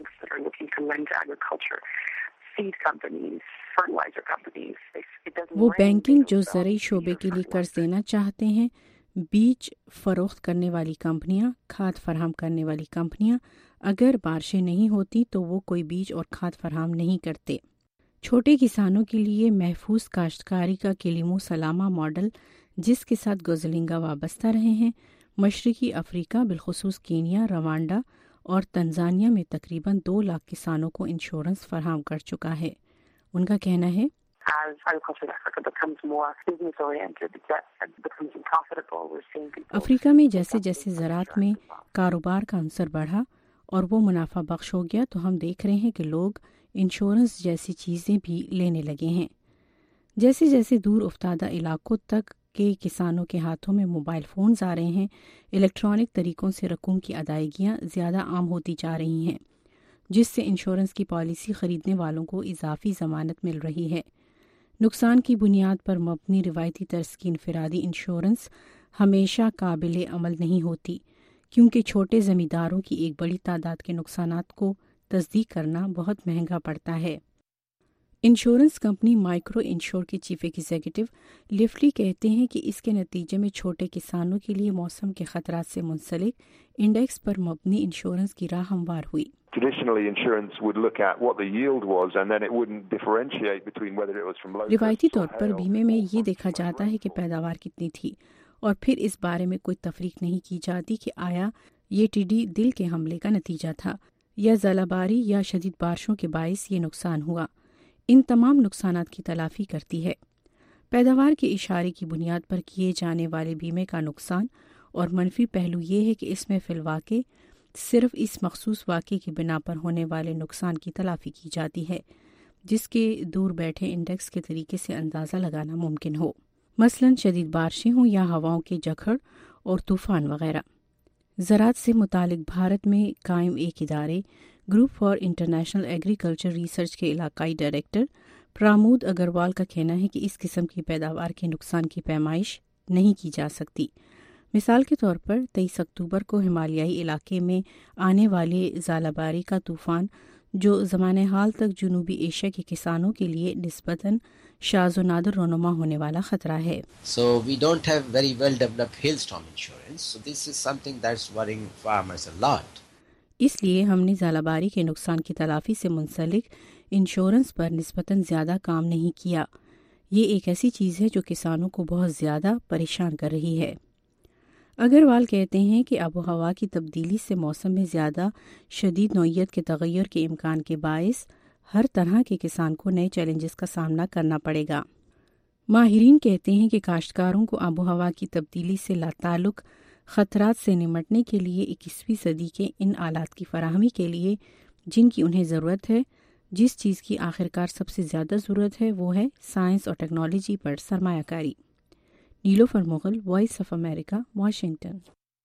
وہ بینکنگ جو زرعی شعبے کے لیے قرض دینا چاہتے ہیں، بیج فروخت کرنے والی کمپنیاں، کھاد فراہم کرنے والی کمپنیاں، اگر بارشیں نہیں ہوتی تو وہ کوئی بیج اور کھاد فراہم نہیں کرتے۔ چھوٹے کسانوں کے لیے محفوظ کاشتکاری کا کلیمو سلامہ ماڈل، جس کے ساتھ گوزلنگا وابستہ رہے ہیں، مشرقی افریقہ بالخصوص کینیا، روانڈا اور تنزانیہ میں تقریباً 2 لاکھ کسانوں کو انشورنس فراہم کر چکا ہے۔ ان کا کہنا ہے، افریقہ میں جیسے جیسے زراعت میں کاروبار کا عنصر بڑھا اور وہ منافع بخش ہو گیا تو ہم دیکھ رہے ہیں کہ لوگ انشورنس جیسی چیزیں بھی لینے لگے ہیں۔ جیسے جیسے دور افتادہ علاقوں تک کے کسانوں کے ہاتھوں میں موبائل فونز آ رہے ہیں، الیکٹرانک طریقوں سے رقوم کی ادائیگیاں زیادہ عام ہوتی جا رہی ہیں، جس سے انشورنس کی پالیسی خریدنے والوں کو اضافی ضمانت مل رہی ہے۔ نقصان کی بنیاد پر مبنی روایتی طرز کی انفرادی انشورنس ہمیشہ قابل عمل نہیں ہوتی، کیونکہ چھوٹے زمینداروں کی ایک بڑی تعداد کے نقصانات کو تصدیق کرنا بہت مہنگا پڑتا ہے۔ انشورنس کمپنی مائکرو انشور کے چیف ایگزیکٹو لیفلی کہتے ہیں کہ اس کے نتیجے میں چھوٹے کسانوں کے لیے موسم کے خطرات سے منسلک انڈیکس پر مبنی انشورنس کی راہ ہموار ہوئی۔ روایتی طور پر بیمے میں یہ دیکھا جاتا ہے کہ پیداوار کتنی تھی، اور پھر اس بارے میں کوئی تفریق نہیں کی جاتی کہ آیا یہ ٹڈی دل کے حملے کا نتیجہ تھا یا ژالہ باری یا شدید بارشوں کے باعث یہ نقصان ہوا۔ ان تمام نقصانات کی تلافی کرتی ہے۔ پیداوار کے اشارے کی بنیاد پر کیے جانے والے بیمے کا نقصان اور منفی پہلو یہ ہے کہ اس میں فی الواقع صرف اس مخصوص واقعے کی بنا پر ہونے والے نقصان کی تلافی کی جاتی ہے، جس کے دور بیٹھے انڈیکس کے طریقے سے اندازہ لگانا ممکن ہو، مثلاً شدید بارشیں ہوں یا ہواؤں کے جھکڑ اور طوفان وغیرہ۔ زراعت سے متعلق بھارت میں قائم ایک ادارے group for international agriculture research के इलाकाई डायरेक्टर प्रामोद अग्रवाल का कहना है कि इस किस्म की पैदावार के नुकसान की पैमाइश नहीं की जा सकती। मिसाल के तौर पर 23 अक्टूबर को हिमालयाई इलाके में आने वाले ज़ालाबारी का तूफ़ान, जो ज़माने हाल तक जनूबी एशिया के किसानों के लिए निस्बतन शाज़ व नादिर रोनुमा होने वाला खतरा है। So we don't have very well developed hailstorm insurance, so this is something that's worrying farmers a lot. इसलिए हमने ज़ालाबारी के नुकसान की तलाफी से मुंसलिक इंश्योरेंस पर निस्बतन ज़्यादा काम नहीं किया। ये एक ऐसी चीज़ है जो किसानों को बहुत ज़्यादा परेशान कर रही है। अग्रवाल कहते हैं कि आबो हवा की तब्दीली से मौसम में ज़्यादा शदीद नौइयत के तगय्युर के इम्कान के बायस हर तरह के किसान को नए चैलेंजेस का सामना करना पड़ेगा। माहिरीन कहते हैं कि काश्तकारों को आबो हवा की तब्दीली से लाताल्लुक ख़तरात से निमटने के लिए 21वीं सदी के इन आलात की फराहमी के लिए जिनकी उन्हें ज़रूरत है, जिस चीज़ की आखिरकार सबसे ज़्यादा ज़रूरत है वो है साइंस और टेक्नोलॉजी पर सरमायाकारी। Nilofar Mughal, Voice of America, Washington.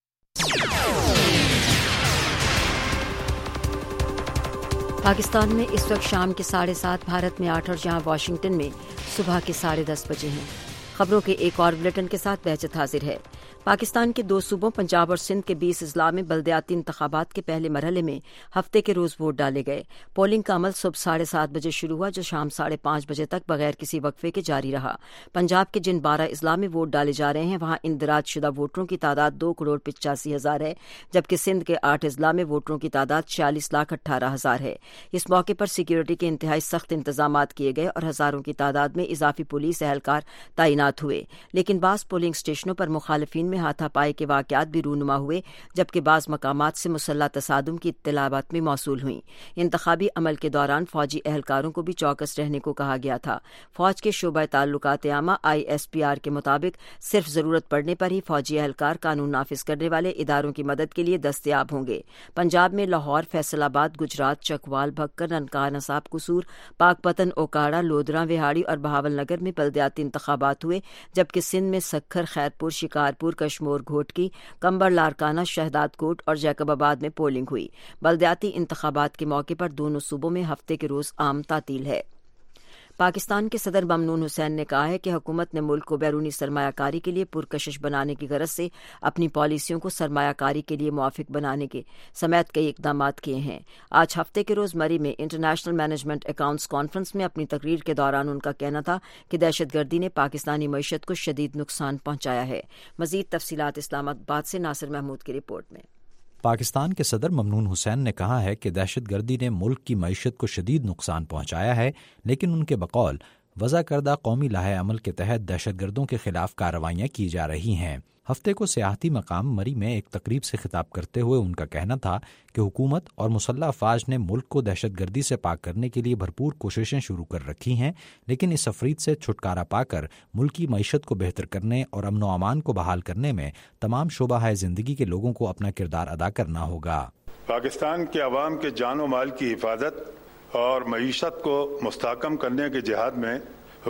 Pakistan में इस वक्त शाम के 7:30, भारत में 8 और जहां वाशिंगटन में सुबह के 10:30 बजे हैं। खबरों के एक और बुलेटिन के साथ बहजत हाजिर है। पाकिस्तान के 2 सूबों पंजाब और सिंध के 20 अजला में बल्दियाती इंतखाबात के पहले मरहले में हफ्ते के रोज वोट डाले गए। पोलिंग का अमल सुबह 7:30 बजे शुरू हुआ, जो शाम 5:30 बजे तक बगैर किसी वक्फे के जारी रहा। पंजाब के जिन 12 अजला में वोट डाले जा रहे हैं वहां इंदराज शुदा वोटरों की तादाद 2,85,000 है, जबकि सिंध के 8 अजला में वोटरों की तादाद 46,18,000 है। इस मौके पर सिक्योरिटी के इंतहाई सख्त इंतजाम किए गए और हजारों की तादाद में इजाफी पुलिस एहलकार तैनात हुए, लेकिन बास पोलिंग स्टेशनों पर मुखालिफिन में हाथापाई के वाकयात भी रूनुमा हुए, जबकि बाज मकामात से मुसल्लह तसादुम की इत्तलाबात भी मौसूल हुई। इंतखाबी अमल के दौरान फौजी एहलकारों को भी चौकस रहने को कहा गया था। फौज के शोबा ताल्लुकात आमा ISPR के मुताबिक सिर्फ जरूरत पड़ने पर ही फौजी एहलकार कानून नाफिज करने वाले इदारों की मदद के लिए दस्तयाब होंगे। पंजाब में लाहौर, फैसलाबाद, गुजरात, चकवाल, भक्कर, ननकाना साहब, कुसूर, पाकपतन, ओकाड़ा, लोधरा, विहाड़ी और बहावल नगर में बल्दियाती इंतखाबात हुए, जबकि सिंध में सक्खर, खैरपुर, शिकारपुर, कश्मोर, घोटकी, कंबर, लारकाना, शहदाद कोट और जैकबाबाद में पोलिंग हुई। बल्दियाती इंतखाबात के मौके पर दोनों सूबों में हफ्ते के रोज आम तातील है। पाकिस्तान के सदर ममनून हुसैन ने कहा है कि हुकूमत ने मुल्क को बैरूनी सरमायाकारी के लिए पुरकशिश बनाने की गरज से अपनी पॉलिसियों को सरमायाकारी के लिए मुआफिक बनाने के समेत कई इकदाम किए हैं। आज हफ्ते के रोज मरी में इंटरनेशनल मैनेजमेंट अकाउंट्स कॉन्फ्रेंस में अपनी तकरीर के दौरान उनका कहना था कि दहशतगर्दी ने पाकिस्तानी मईशत को शदीद नुकसान पहुंचाया है। मजीद तफसीलात इस्लामाबाद से नासिर महमूद की रिपोर्ट में। पाकिस्तान के सदर ममनून हुसैन ने कहा है कि दहशतगर्दी ने मुल्क की मईशत को शदीद नुकसान पहुंचाया है, लेकिन उनके बकौल वज़ा करदा कौमी लाहे अमल के तहत दहशतगर्दों के खिलाफ कार्रवाइयाँ की जा रही हैं। हफ्ते को सियाहती मकाम मरी में एक तकरीब से खिताब करते हुए उनका कहना था कि हुकूमत और मुसल्लह अफवाज ने मुल्क को दहशतगर्दी से पाक करने के लिए भरपूर कोशिशें शुरू कर रखी हैं, लेकिन इस अफरीद से छुटकारा पाकर मुल्क की मईशत को बेहतर करने और अमन व अमान को बहाल करने में तमाम शोबा ज़िंदगी के लोगों को अपना किरदार अदा करना होगा। पाकिस्तान के अवाम के जान व माल की हिफाजत और मईशत को मुस्तहकम करने के जिहाद में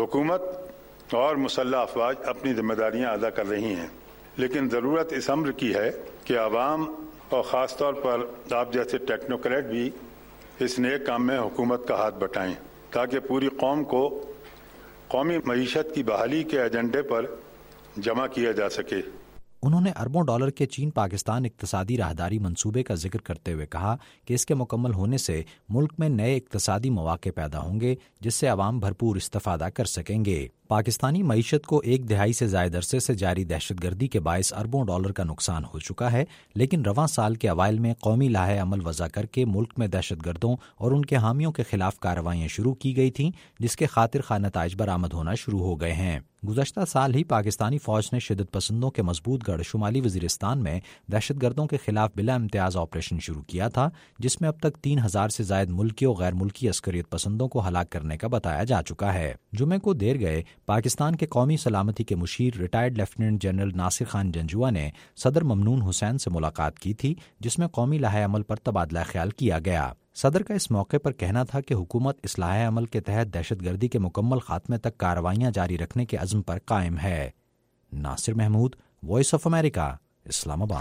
हुकूमत और मुसल्लह अफवाज अपनी जिम्मेदारियां अदा कर रही हैं, लेकिन ज़रूरत इस अम्र की है कि आवाम और ख़ास तौर पर आप जैसे टेक्नोक्रेट भी इस नेक काम में हुकूमत का हाथ बटाएं, ताकि पूरी कौम को कौमी मईशत की बहाली के एजेंडे पर जमा किया जा सके। उन्होंने अरबों डॉलर के चीन पाकिस्तान इक्तसादी राहदारी मंसूबे का जिक्र करते हुए कहा कि इसके मुकम्मल होने से मुल्क में नए इक्तसादी मौके पैदा होंगे, जिससे अवाम भरपूर इस्तेफादा कर सकेंगे। पाकिस्तानी मईशत को 1 दिहाई से ज़ायद अरसे से जारी दहशतगर्दी के बायस अरबों डॉलर का नुकसान हो चुका है, लेकिन रवां साल के अवाइल में कौमी लाहे अमल वज़ा करके मुल्क में दहशतगर्दों और उनके हामियों के खिलाफ कार्रवाइयाँ शुरू की गई थीं, जिसके खातिर खा नताइज बरामद होना शुरू हो गए हैं। गुज़श्ता साल ही पाकिस्तानी फौज ने शिद्दत पसंदों के मजबूत गढ़ शुमाली वज़ीरिस्तान में दहशतगर्दों के खिलाफ बिला इम्तियाज़ ऑपरेशन शुरू किया था, जिसमें अब तक 3000 से ज़ायद मुल्की और गैर मुल्की अस्करियत पसंदों को हलाक करने का बताया जा चुका है। जुमे को देर गए पाकिस्तान के कौमी सलामती के मुशीर retired lieutenant general Nasir Khan Janjua ने सदर ममनून हुसैन से मुलाकात की थी, जिसमें कौमी लाहे अमल पर तबादला ख्याल किया गया। सदर का इस मौके पर कहना था कि हुकूमत इस लाहे अमल के तहत दहशतगर्दी के मुकम्मल खात्मे तक कार्रवाइयाँ जारी रखने के अज़्म पर कायम है। Nasir Mahmood, Voice of America, Islamabad.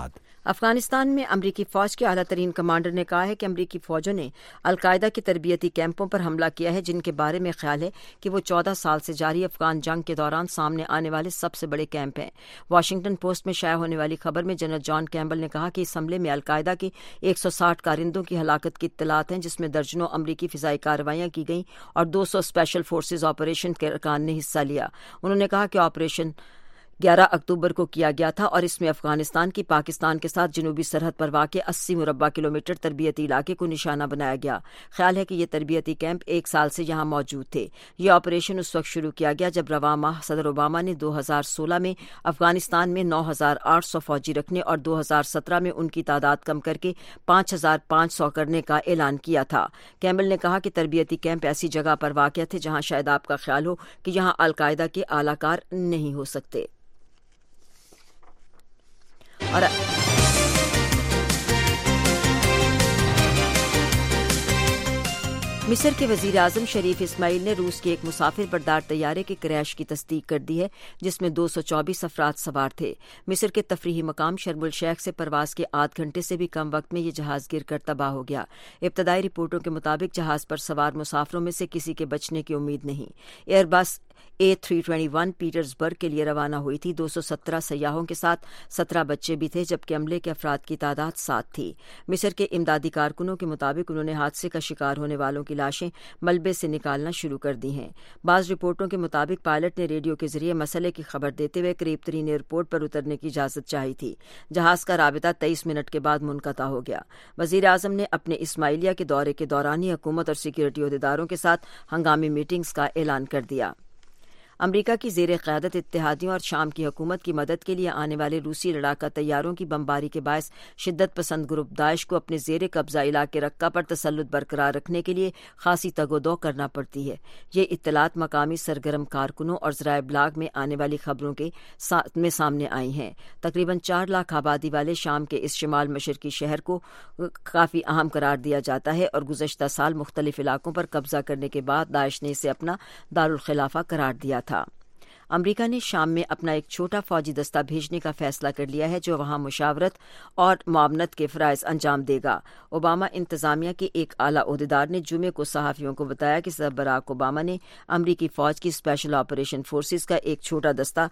Afghanistan میں امریکی فوج کے اعلیٰ ترین کمانڈر نے کہا ہے کہ امریکی فوجوں نے القاعدہ کے تربیتی کیمپوں پر حملہ کیا ہے جن کے بارے میں خیال ہے کہ وہ 14 سال سے جاری افغان جنگ کے دوران سامنے آنے والے سب سے بڑے کیمپ ہیں۔ واشنگٹن پوسٹ میں شائع ہونے والی خبر میں جنرل جان کیمبل نے کہا کہ اس حملے میں القاعدہ کے 160 کارندوں کی ہلاکت کی اطلاعات ہیں، جس میں درجنوں امریکی فضائی کارروائیاں کی گئیں اور 200 اسپیشل فورسز آپریشن کے ارکان نے حصہ لیا۔ انہوں نے کہا کہ آپریشن 11 اکتوبر کو کیا گیا تھا اور اس میں افغانستان کی پاکستان کے ساتھ جنوبی سرحد پر واقع 80 مربع کلومیٹر تربیتی علاقے کو نشانہ بنایا گیا۔ خیال ہے کہ یہ تربیتی کیمپ 1 سال سے یہاں موجود تھے۔ یہ آپریشن اس وقت شروع کیا گیا جب رواں ماہ صدر اوباما نے 2016 میں افغانستان میں 9,800 فوجی رکھنے اور 2017 میں ان کی تعداد کم کر کے 5,500 کرنے کا اعلان کیا تھا۔ کیمبل نے کہا کہ تربیتی کیمپ ایسی جگہ پر واقع تھے جہاں شاید آپ کا خیال ہو کہ یہاں القاعدہ کے اعلی کار نہیں ہو سکتے۔ اور مصر کے وزیر اعظم شریف اسماعیل نے روس کے ایک مسافر بردار طیارے کے کریش کی تصدیق کر دی ہے جس میں 224 افراد سوار تھے۔ مصر کے تفریحی مقام شرم الشیخ سے پرواز کے آدھ گھنٹے سے بھی کم وقت میں یہ جہاز گر کر تباہ ہو گیا۔ ابتدائی رپورٹوں کے مطابق جہاز پر سوار مسافروں میں سے کسی کے بچنے کی امید نہیں۔ ایئر بس A321 پیٹرزبرگ کے لیے روانہ ہوئی تھی۔ 217 سیاحوں کے ساتھ 17 بچے بھی تھے جبکہ عملے کے افراد کی تعداد 7 تھی۔ مصر کے امدادی کارکنوں کے مطابق انہوں نے حادثے کا شکار ہونے والوں کی لاشیں ملبے سے نکالنا شروع کر دی ہیں۔ بعض رپورٹوں کے مطابق پائلٹ نے ریڈیو کے ذریعے مسئلے کی خبر دیتے ہوئے قریب ترین ایئرپورٹ پر اترنے کی اجازت چاہی تھی۔ جہاز کا رابطہ 23 منٹ کے بعد منقطع ہو گیا۔ وزیر اعظم نے اپنے اسماعیلیہ کے دورے کے دوران ہی حکومت اور سیکورٹی عہدیداروں کے ساتھ ہنگامی میٹنگز کا اعلان کر دیا۔ امریکہ کی زیر قیادت اتحادیوں اور شام کی حکومت کی مدد کے لیے آنے والے روسی لڑاکا طیاروں کی بمباری کے باعث شدت پسند گروپ داعش کو اپنے زیر قبضہ علاقے رقہ پر تسلط برقرار رکھنے کے لیے خاصی تگ و دو کرنا پڑتی ہے۔ یہ اطلاعات مقامی سرگرم کارکنوں اور ذرائع ابلاغ میں آنے والی خبروں کے میں سامنے آئی ہیں۔ تقریباً 4 لاکھ آبادی والے شام کے اس شمال مشرقی شہر کو کافی اہم قرار دیا جاتا ہے اور گزشتہ سال مختلف علاقوں پر قبضہ کرنے کے بعد داعش نے اسے اپنا دارالخلافہ قرار دیا تھا۔ امریکہ نے شام میں اپنا ایک چھوٹا فوجی دستہ بھیجنے کا فیصلہ کر لیا ہے جو وہاں مشاورت اور معاونت کے فرائض انجام دے گا۔ اوباما انتظامیہ کے ایک اعلیٰ عہدیدار نے جمعے کو صحافیوں کو بتایا کہ صدر براک اوباما نے امریکی فوج کی اسپیشل آپریشن فورسز کا ایک چھوٹا دستہ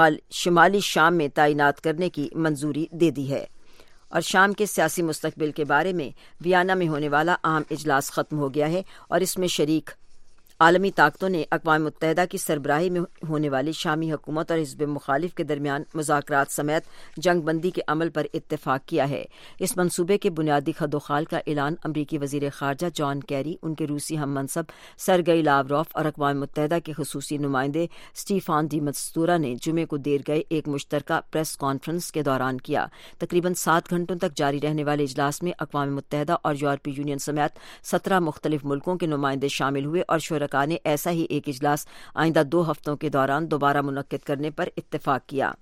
شمالی شام میں تعینات کرنے کی منظوری دے دی ہے۔ اور شام کے سیاسی مستقبل کے بارے میں ویانا میں ہونے والا اہم اجلاس ختم ہو گیا ہے اور اس میں شریک عالمی طاقتوں نے اقوام متحدہ کی سربراہی میں ہونے والی شامی حکومت اور حزب مخالف کے درمیان مذاکرات سمیت جنگ بندی کے عمل پر اتفاق کیا ہے۔ اس منصوبے کے بنیادی خد و خال کا اعلان امریکی وزیر خارجہ جان کیری، ان کے روسی ہم منصب سرگئی لاوروف اور اقوام متحدہ کے خصوصی نمائندے اسٹیفان دی مستورا نے جمعے کو دیر گئے ایک مشترکہ پریس کانفرنس کے دوران کیا۔ تقریباً 7 گھنٹوں تک جاری رہنے والے اجلاس میں اقوام متحدہ اور یورپی یونین سمیت 17 مختلف ملکوں کے نمائندے شامل ہوئے اور شرکاء نے ایسا ہی ایک اجلاس آئندہ 2 ہفتوں کے دوران دوبارہ منعقد کرنے پر اتفاق کیا۔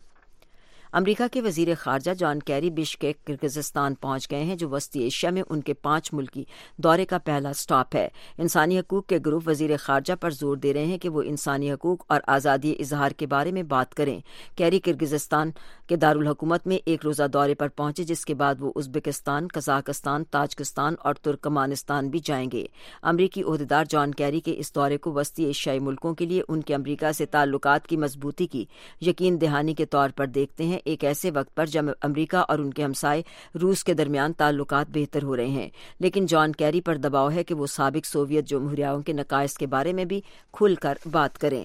امریکہ کے وزیر خارجہ جان کیری بشکیک کرغزستان پہنچ گئے ہیں جو وسطی ایشیا میں ان کے 5 ملکی دورے کا پہلا سٹاپ ہے۔ انسانی حقوق کے گروپ وزیر خارجہ پر زور دے رہے ہیں کہ وہ انسانی حقوق اور آزادی اظہار کے بارے میں بات کریں۔ کیری کرغزستان کے دارالحکومت میں ایک روزہ دورے پر پہنچے جس کے بعد وہ ازبکستان، قزاقستان، تاجکستان اور ترکمانستان بھی جائیں گے۔ امریکی عہدیدار جان کیری کے اس دورے کو وسطی ایشیائی ملکوں کے لیے ان کے امریکہ سے تعلقات کی مضبوطی کی یقین دہانی کے طور پر دیکھتے ہیں، ایک ایسے وقت پر جب امریکہ اور ان کے ہمسائے روس کے درمیان تعلقات بہتر ہو رہے ہیں، لیکن جان کیری پر دباؤ ہے کہ وہ سابق سوویت جمہوریوں کے نقائص کے بارے میں بھی کھل کر بات کریں۔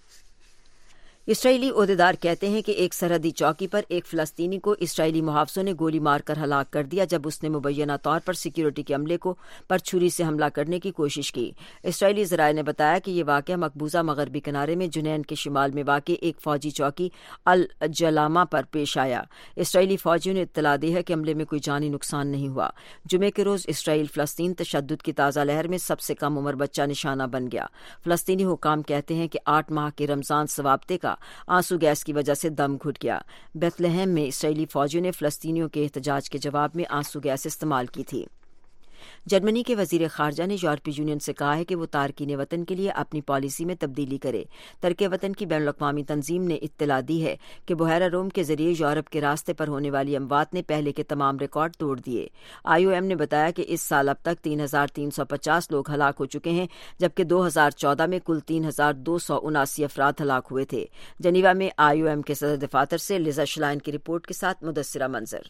اسرائیلی عہدیدار کہتے ہیں کہ ایک سرحدی چوکی پر ایک فلسطینی کو اسرائیلی محافظوں نے گولی مار کر ہلاک کر دیا جب اس نے مبینہ طور پر سیکیورٹی کے عملے پر چھری سے حملہ کرنے کی کوشش کی۔ اسرائیلی ذرائع نے بتایا کہ یہ واقعہ مقبوضہ مغربی کنارے میں جنین کے شمال میں واقع ایک فوجی چوکی الجلامہ پر پیش آیا۔ اسرائیلی فوجیوں نے اطلاع دی ہے کہ حملے میں کوئی جانی نقصان نہیں ہوا۔ جمعے کے روز اسرائیل فلسطین تشدد کی تازہ لہر میں سب سے کم عمر بچہ نشانہ بن گیا۔ فلسطینی حکام کہتے ہیں کہ 8 ماہ کے رمضان ضابطے کا آنسو گیس کی وجہ سے دم گھٹ گیا۔ بیت لحم میں اسرائیلی فوجیوں نے فلسطینیوں کے احتجاج کے جواب میں آنسو گیس استعمال کی تھی۔ جرمنی کے وزیر خارجہ نے یورپی یونین سے کہا ہے کہ وہ تارکین وطن کے لیے اپنی پالیسی میں تبدیلی کرے۔ ترک وطن کی بین الاقوامی تنظیم نے اطلاع دی ہے کہ بحیرہ روم کے ذریعے یورپ کے راستے پر ہونے والی اموات نے پہلے کے تمام ریکارڈ توڑ دیے۔ IOM نے بتایا کہ اس سال اب تک 3,350 لوگ ہلاک ہو چکے ہیں، جبکہ 2014 میں کل 3,279 افراد ہلاک ہوئے تھے۔ جنیوا میں IOM کے صدر دفاتر سے لیزا شلائن کی رپورٹ کے ساتھ مدثرہ منظر۔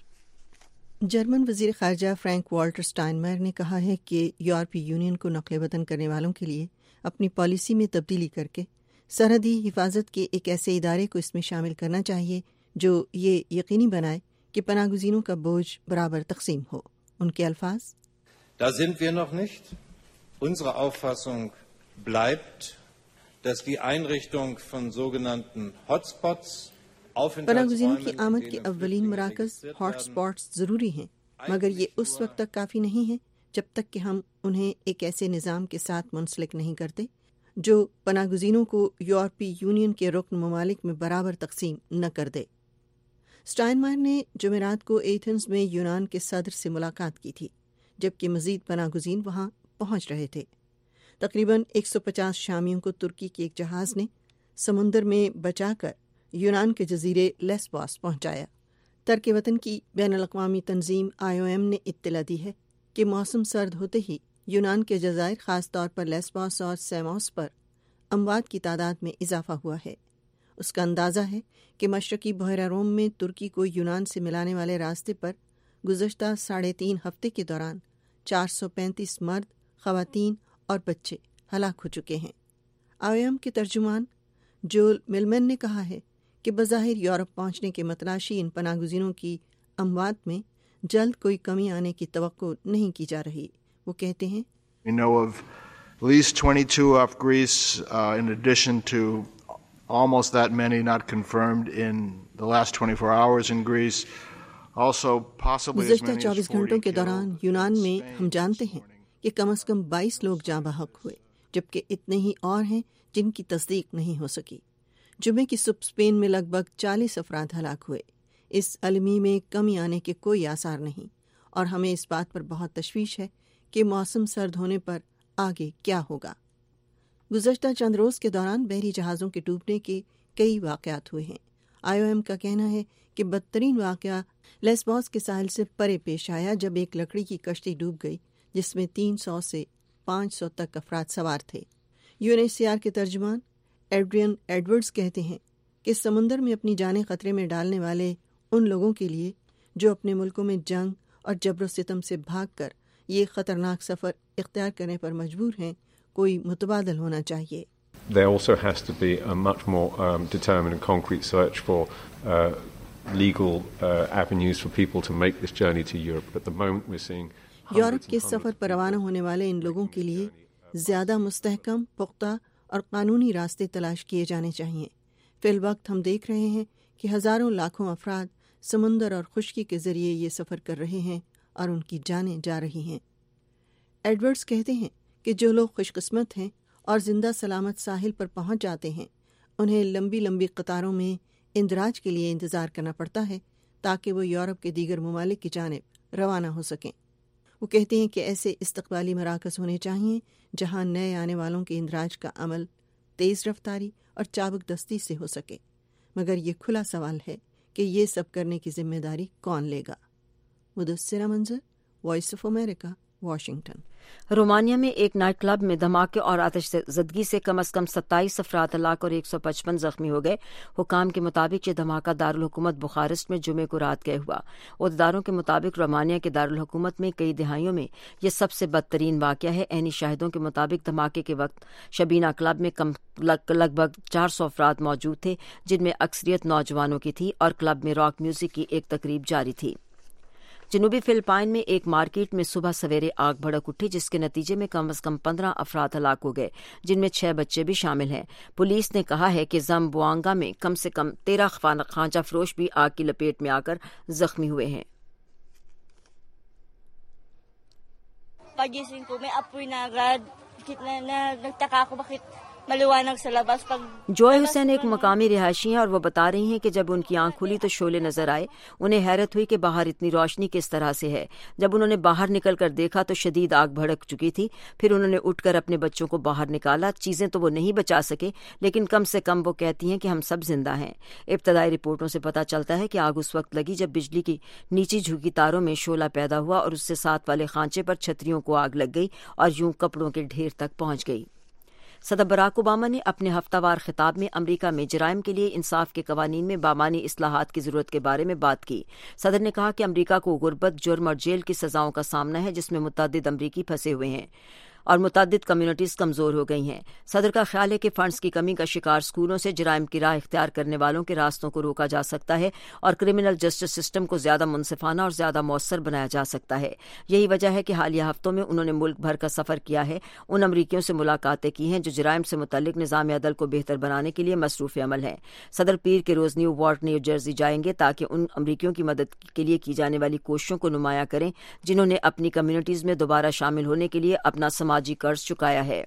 جرمن وزیر خارجہ فرینک والٹر اسٹائنمائر نے کہا ہے کہ یورپی یونین کو نقل وطن کرنے والوں کے لیے اپنی پالیسی میں تبدیلی کر کے سرحدی حفاظت کے ایک ایسے ادارے کو اس میں شامل کرنا چاہیے جو یہ یقینی بنائے کہ پناہ گزینوں کا بوجھ برابر تقسیم ہو۔ ان کے الفاظ: Da sind wir noch nicht. Unsere Auffassung bleibt, dass die Einrichtung von sogenannten Hotspots پناہ گزینوں کی آمد کے اولین مراکز ہاٹ اسپاٹس ضروری ہیں، مگر یہ اس وقت تک کافی نہیں ہے جب تک کہ ہم انہیں ایک ایسے نظام کے ساتھ منسلک نہیں کرتے جو پناہ گزینوں کو یورپی یونین کے رکن ممالک میں برابر تقسیم نہ کر دے۔ اسٹائنمائر نے جمعرات کو ایتھنز میں یونان کے صدر سے ملاقات کی تھی، جبکہ مزید پناہ گزین وہاں پہنچ رہے تھے۔ تقریباً 150 شامیوں کو ترکی کے ایک جہاز نے سمندر میں بچا کر یونان کے جزیرے لیسبوس پہنچایا۔ ترک وطن کی بین الاقوامی تنظیم IOM نے اطلاع دی ہے کہ موسم سرد ہوتے ہی یونان کے جزائر خاص طور پر لیسبوس اور سیموس پر اموات کی تعداد میں اضافہ ہوا ہے۔ اس کا اندازہ ہے کہ مشرقی بحیرہ روم میں ترکی کو یونان سے ملانے والے راستے پر گزشتہ 3.5 ہفتے کے دوران 435 مرد، خواتین اور بچے ہلاک ہو چکے ہیں۔ IOM کے ترجمان جول ملمن نے کہا ہے کہ بظاہر یورپ پہنچنے کے متلاشی ان پناہ گزینوں کی اموات میں جلد کوئی کمی آنے کی توقع نہیں کی جا رہی۔ وہ کہتے ہیں: We know of at least 22 off Greece, in addition to almost that many not confirmed in the last 24 hours in Greece. Also possibly as گزشتہ many as 24 گھنٹوں کے دوران یونان میں ہم جانتے ہیں کہ کم از کم 22 لوگ جاں بحق ہوئے، جبکہ اتنے ہی اور ہیں جن کی تصدیق نہیں ہو سکی۔ جمعے کی صبح اسپین میں لگ بھگ 40 افراد ہلاک ہوئے۔ اس المی میں کمی آنے کے کوئی آثار نہیں، اور ہمیں اس بات پر بہت تشویش ہے کہ موسم سرد ہونے پر آگے کیا ہوگا۔ گزشتہ چند روز کے دوران بحری جہازوں کے ڈوبنے کے کئی واقعات ہوئے ہیں۔ IOM کا کہنا ہے کہ بدترین واقعہ لیسبوس کے ساحل سے پرے پیش آیا، جب ایک لکڑی کی کشتی ڈوب گئی جس میں 300 سے 500 تک افراد سوار تھے۔ UNHCR کے ترجمان ایڈریئن ایڈورڈز کہتے ہیں کہ سمندر میں اپنی جانیں خطرے میں ڈالنے والے ان لوگوں کے لیے جو اپنے ملکوں میں جنگ اور جبر و ستم سے بھاگ کر یہ خطرناک سفر اختیار کرنے پر مجبور ہیں، کوئی متبادل ہونا چاہیے۔ There also has to be a much more determined and concrete search for legal avenues for people to make this journey to Europe. At the moment we're seeing Europe کے سفر پر روانہ ہونے والے ان لوگوں کے لیے زیادہ مستحکم، پختہ اور قانونی راستے تلاش کیے جانے چاہیے۔ فی الوقت ہم دیکھ رہے ہیں کہ ہزاروں لاکھوں افراد سمندر اور خشکی کے ذریعے یہ سفر کر رہے ہیں اور ان کی جانیں جا رہی ہیں۔ ایڈورڈز کہتے ہیں کہ جو لوگ خوش قسمت ہیں اور زندہ سلامت ساحل پر پہنچ جاتے ہیں، انہیں لمبی لمبی قطاروں میں اندراج کے لیے انتظار کرنا پڑتا ہے تاکہ وہ یورپ کے دیگر ممالک کی جانب روانہ ہو سکیں۔ وہ کہتے ہیں کہ ایسے استقبالی مراکز ہونے چاہیے جہاں نئے آنے والوں کے اندراج کا عمل تیز رفتاری اور چابک دستی سے ہو سکے، مگر یہ کھلا سوال ہے کہ یہ سب کرنے کی ذمہ داری کون لے گا۔ Mudassira Manzar, Voice of America, Washington. Romania میں ایک نائٹ کلب میں دھماکے اور آتش زدگی سے کم از کم 27 افراد ہلاک اور 155 زخمی ہو گئے۔ حکام کے مطابق یہ دھماکہ دارالحکومت بخارسٹ میں جمعے کو رات گئے ہوا۔ عہدیداروں کے مطابق رومانیہ کے دارالحکومت میں کئی دہائیوں میں یہ سب سے بدترین واقعہ ہے۔ عینی شاہدوں کے مطابق دھماکے کے وقت شبینہ کلب میں لگ بھگ 400 افراد موجود تھے، جن میں اکثریت نوجوانوں کی تھی، اور کلب میں راک میوزک کی ایک تقریب جاری تھی۔ جنوبی فلپائن میں ایک مارکیٹ میں صبح سویرے آگ بھڑک اٹھی، جس کے نتیجے میں کم از کم 15 افراد ہلاک ہو گئے، جن میں 6 بچے بھی شامل ہیں۔ پولیس نے کہا ہے کہ زمبوانگا میں کم سے کم 13 خانچہ فروش بھی آگ کی لپیٹ میں آ کر زخمی ہوئے ہیں۔ Pagising ko, may apoy na agad. Nagtaka ako bakit Joy Hussain ایک مقامی رہائشی ہیں اور وہ بتا رہی ہیں کہ جب ان کی آنکھ کھلی تو شعلے نظر آئے. انہیں حیرت ہوئی کہ باہر اتنی روشنی کس طرح سے ہے. جب انہوں نے باہر نکل کر دیکھا تو شدید آگ بھڑک چکی تھی. پھر انہوں نے اٹھ کر اپنے بچوں کو باہر نکالا. چیزیں تو وہ نہیں بچا سکے لیکن کم سے کم وہ کہتی ہیں کہ ہم سب زندہ ہیں. ابتدائی رپورٹوں سے پتہ چلتا ہے کہ آگ اس وقت لگی جب بجلی کی نیچی جھکی تاروں میں شعلہ پیدا ہوا اور اس سے ساتھ والے خانچے پر چھتریوں کو آگ لگ گئی اور یوں کپڑوں کے ڈھیر تک پہنچ گئی. صدر براک اوباما نے اپنے ہفتہ وار خطاب میں امریکہ میں جرائم کے لیے انصاف کے قوانین میں بامعنی اصلاحات کی ضرورت کے بارے میں بات کی. صدر نے کہا کہ امریکہ کو غربت، جرم اور جیل کی سزاؤں کا سامنا ہے جس میں متعدد امریکی پھنسے ہوئے ہیں اور متعدد کمیونٹیز کمزور ہو گئی ہیں. صدر کا خیال ہے کہ فنڈز کی کمی کا شکار اسکولوں سے جرائم کی راہ اختیار کرنے والوں کے راستوں کو روکا جا سکتا ہے اور کرمنل جسٹس سسٹم کو زیادہ منصفانہ اور زیادہ مؤثر بنایا جا سکتا ہے. یہی وجہ ہے کہ حالیہ ہفتوں میں انہوں نے ملک بھر کا سفر کیا ہے. ان امریکیوں سے ملاقاتیں کی ہیں جو جرائم سے متعلق نظام عدل کو بہتر بنانے کے لیے مصروف عمل ہیں. صدر پیر کے روز نیو وارٹ نیو جرسی جائیں گے تاکہ ان امریکیوں کی مدد کے لیے کی جانے والی کوششوں کو نمایاں کریں جنہوں نے اپنی کمیونٹیز میں دوبارہ شامل ہونے کے لیے اپنا سماجی قرض چکایا ہے.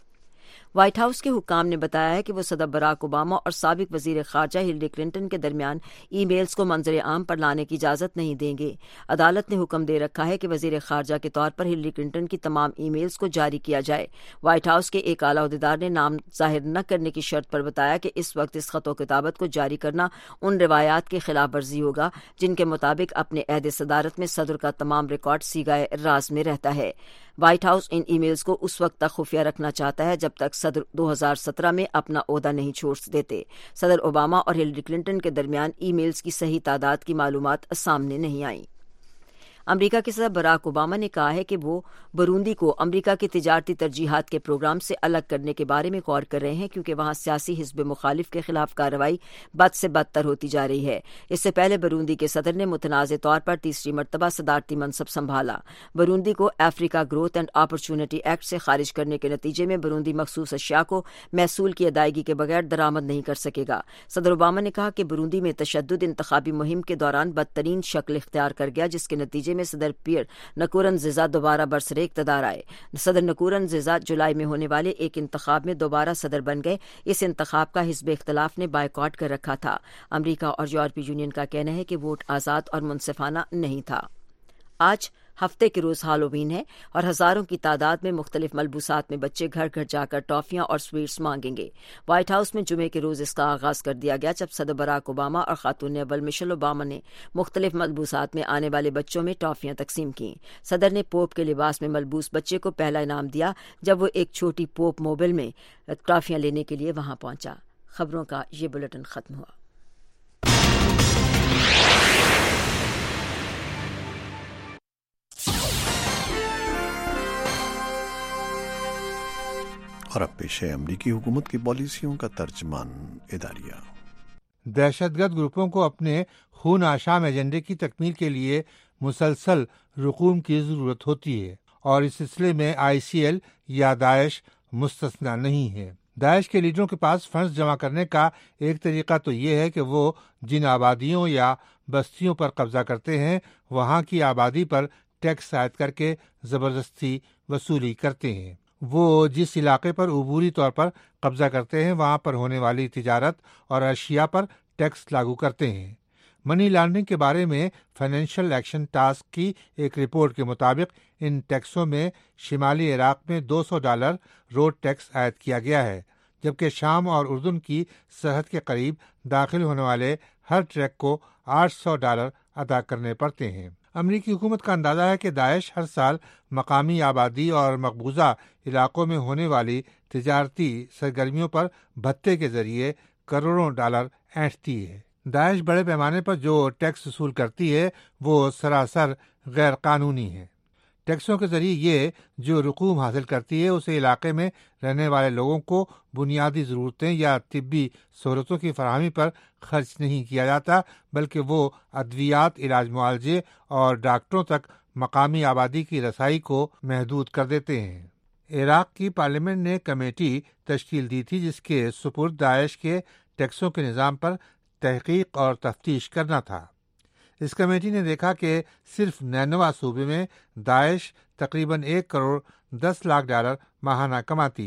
وائٹ ہاؤس کے حکام نے بتایا ہے کہ وہ صدر براک اوباما اور سابق وزیر خارجہ ہلری کلنٹن کے درمیان ای میلز کو منظر عام پر لانے کی اجازت نہیں دیں گے. عدالت نے حکم دے رکھا ہے کہ وزیر خارجہ کے طور پر ہلری کلنٹن کی تمام ای میلز کو جاری کیا جائے. وائٹ ہاؤس کے ایک اعلیٰ عہدیدار نے نام ظاہر نہ کرنے کی شرط پر بتایا کہ اس وقت اس خط و کتابت کو جاری کرنا ان روایات کی خلاف ورزی ہوگا جن کے مطابق اپنے عہد صدارت میں صدر کا تمام ریکارڈ سیگائے راز میں رہتا ہے. وائٹ ہاؤس ان ای میلز کو اس وقت تک خفیہ رکھنا چاہتا ہے جب تک صدر 2017 میں اپنا عہدہ نہیں چھوڑ دیتے. صدر اوباما اور ہلری کلنٹن کے درمیان ای میلز کی صحیح تعداد کی معلومات سامنے نہیں آئیں. امریکہ کے صدر براک اوباما نے کہا ہے کہ وہ بروندی کو امریکہ کے تجارتی ترجیحات کے پروگرام سے الگ کرنے کے بارے میں غور کر رہے ہیں کیونکہ وہاں سیاسی حزب مخالف کے خلاف کارروائی بد سے بدتر ہوتی جا رہی ہے. اس سے پہلے بروندی کے صدر نے متنازع طور پر تیسری مرتبہ صدارتی منصب سنبھالا. بروندی کو Africa growth and opportunity act سے خارج کرنے کے نتیجے میں بروندی مخصوص اشیاء کو محصول کی ادائیگی کے بغیر درآمد نہیں کر سکے گا. صدر اوباما نے کہا کہ بروندی میں تشدد انتخابی مہم کے دوران بدترین شکل اختیار کر گیا جس کے نتیجے میں صدر پیر نکورنزیزا دوبارہ برسر اقتدار آئے. صدر نکورنزیزا جولائی میں ہونے والے ایک انتخاب میں دوبارہ صدر بن گئے. اس انتخاب کا حزب اختلاف نے بائیکاٹ کر رکھا تھا. امریکہ اور یورپی یونین کا کہنا ہے کہ ووٹ آزاد اور منصفانہ نہیں تھا. آج ہفتے کے روز ہالووین ہے اور ہزاروں کی تعداد میں مختلف ملبوسات میں بچے گھر گھر جا کر ٹافیاں اور سویٹس مانگیں گے. وائٹ ہاؤس میں جمعے کے روز اس کا آغاز کر دیا گیا جب صدر براک اوباما اور خاتون اول مشیل اوباما نے مختلف ملبوسات میں آنے والے بچوں میں ٹافیاں تقسیم کیں. صدر نے پوپ کے لباس میں ملبوس بچے کو پہلا انعام دیا جب وہ ایک چھوٹی پوپ موبل میں ٹافیاں لینے کے لیے وہاں پہنچا. خبروں کا یہ بلیٹن ختم ہوا. اور اب پیش ہے امریکی حکومت کی پالیسیوں کا ترجمان اداریہ. دہشت گرد گروپوں کو اپنے خون آشام ایجنڈے کی تکمیل کے لیے مسلسل رقوم کی ضرورت ہوتی ہے اور اس سلسلے میں ICL یا داعش مستثنا نہیں ہے. داعش کے لیڈروں کے پاس فنڈز جمع کرنے کا ایک طریقہ تو یہ ہے کہ وہ جن آبادیوں یا بستیوں پر قبضہ کرتے ہیں وہاں کی آبادی پر ٹیکس عائد کر کے زبردستی وصولی کرتے ہیں. وہ جس علاقے پر عبوری طور پر قبضہ کرتے ہیں وہاں پر ہونے والی تجارت اور اشیاء پر ٹیکس لاگو کرتے ہیں. منی لانڈرنگ کے بارے میں فائنینشیل ایکشن ٹاسک کی ایک رپورٹ کے مطابق ان ٹیکسوں میں شمالی عراق میں $200 روڈ ٹیکس عائد کیا گیا ہے جبکہ شام اور اردن کی سرحد کے قریب داخل ہونے والے ہر ٹرک کو $800 ادا کرنے پڑتے ہیں. امریکی حکومت کا اندازہ ہے کہ داعش ہر سال مقامی آبادی اور مقبوضہ علاقوں میں ہونے والی تجارتی سرگرمیوں پر بھتے کے ذریعے کروڑوں ڈالر اینٹھتی ہے. داعش بڑے پیمانے پر جو ٹیکس وصول کرتی ہے وہ سراسر غیر قانونی ہے. ٹیکسوں کے ذریعے یہ جو رقوم حاصل کرتی ہے اسے علاقے میں رہنے والے لوگوں کو بنیادی ضرورتیں یا طبی سہولتوں کی فراہمی پر خرچ نہیں کیا جاتا بلکہ وہ ادویات، علاج معالجے اور ڈاکٹروں تک مقامی آبادی کی رسائی کو محدود کر دیتے ہیں. عراق کی پارلیمنٹ نے کمیٹی تشکیل دی تھی جس کے سپرد داعش کے ٹیکسوں کے نظام پر تحقیق اور تفتیش کرنا تھا. اس کمیٹی نے دیکھا کہ صرف نینوا صوبے میں داعش تقریباً $1.10 کروڑ ماہانہ کماتی ہے.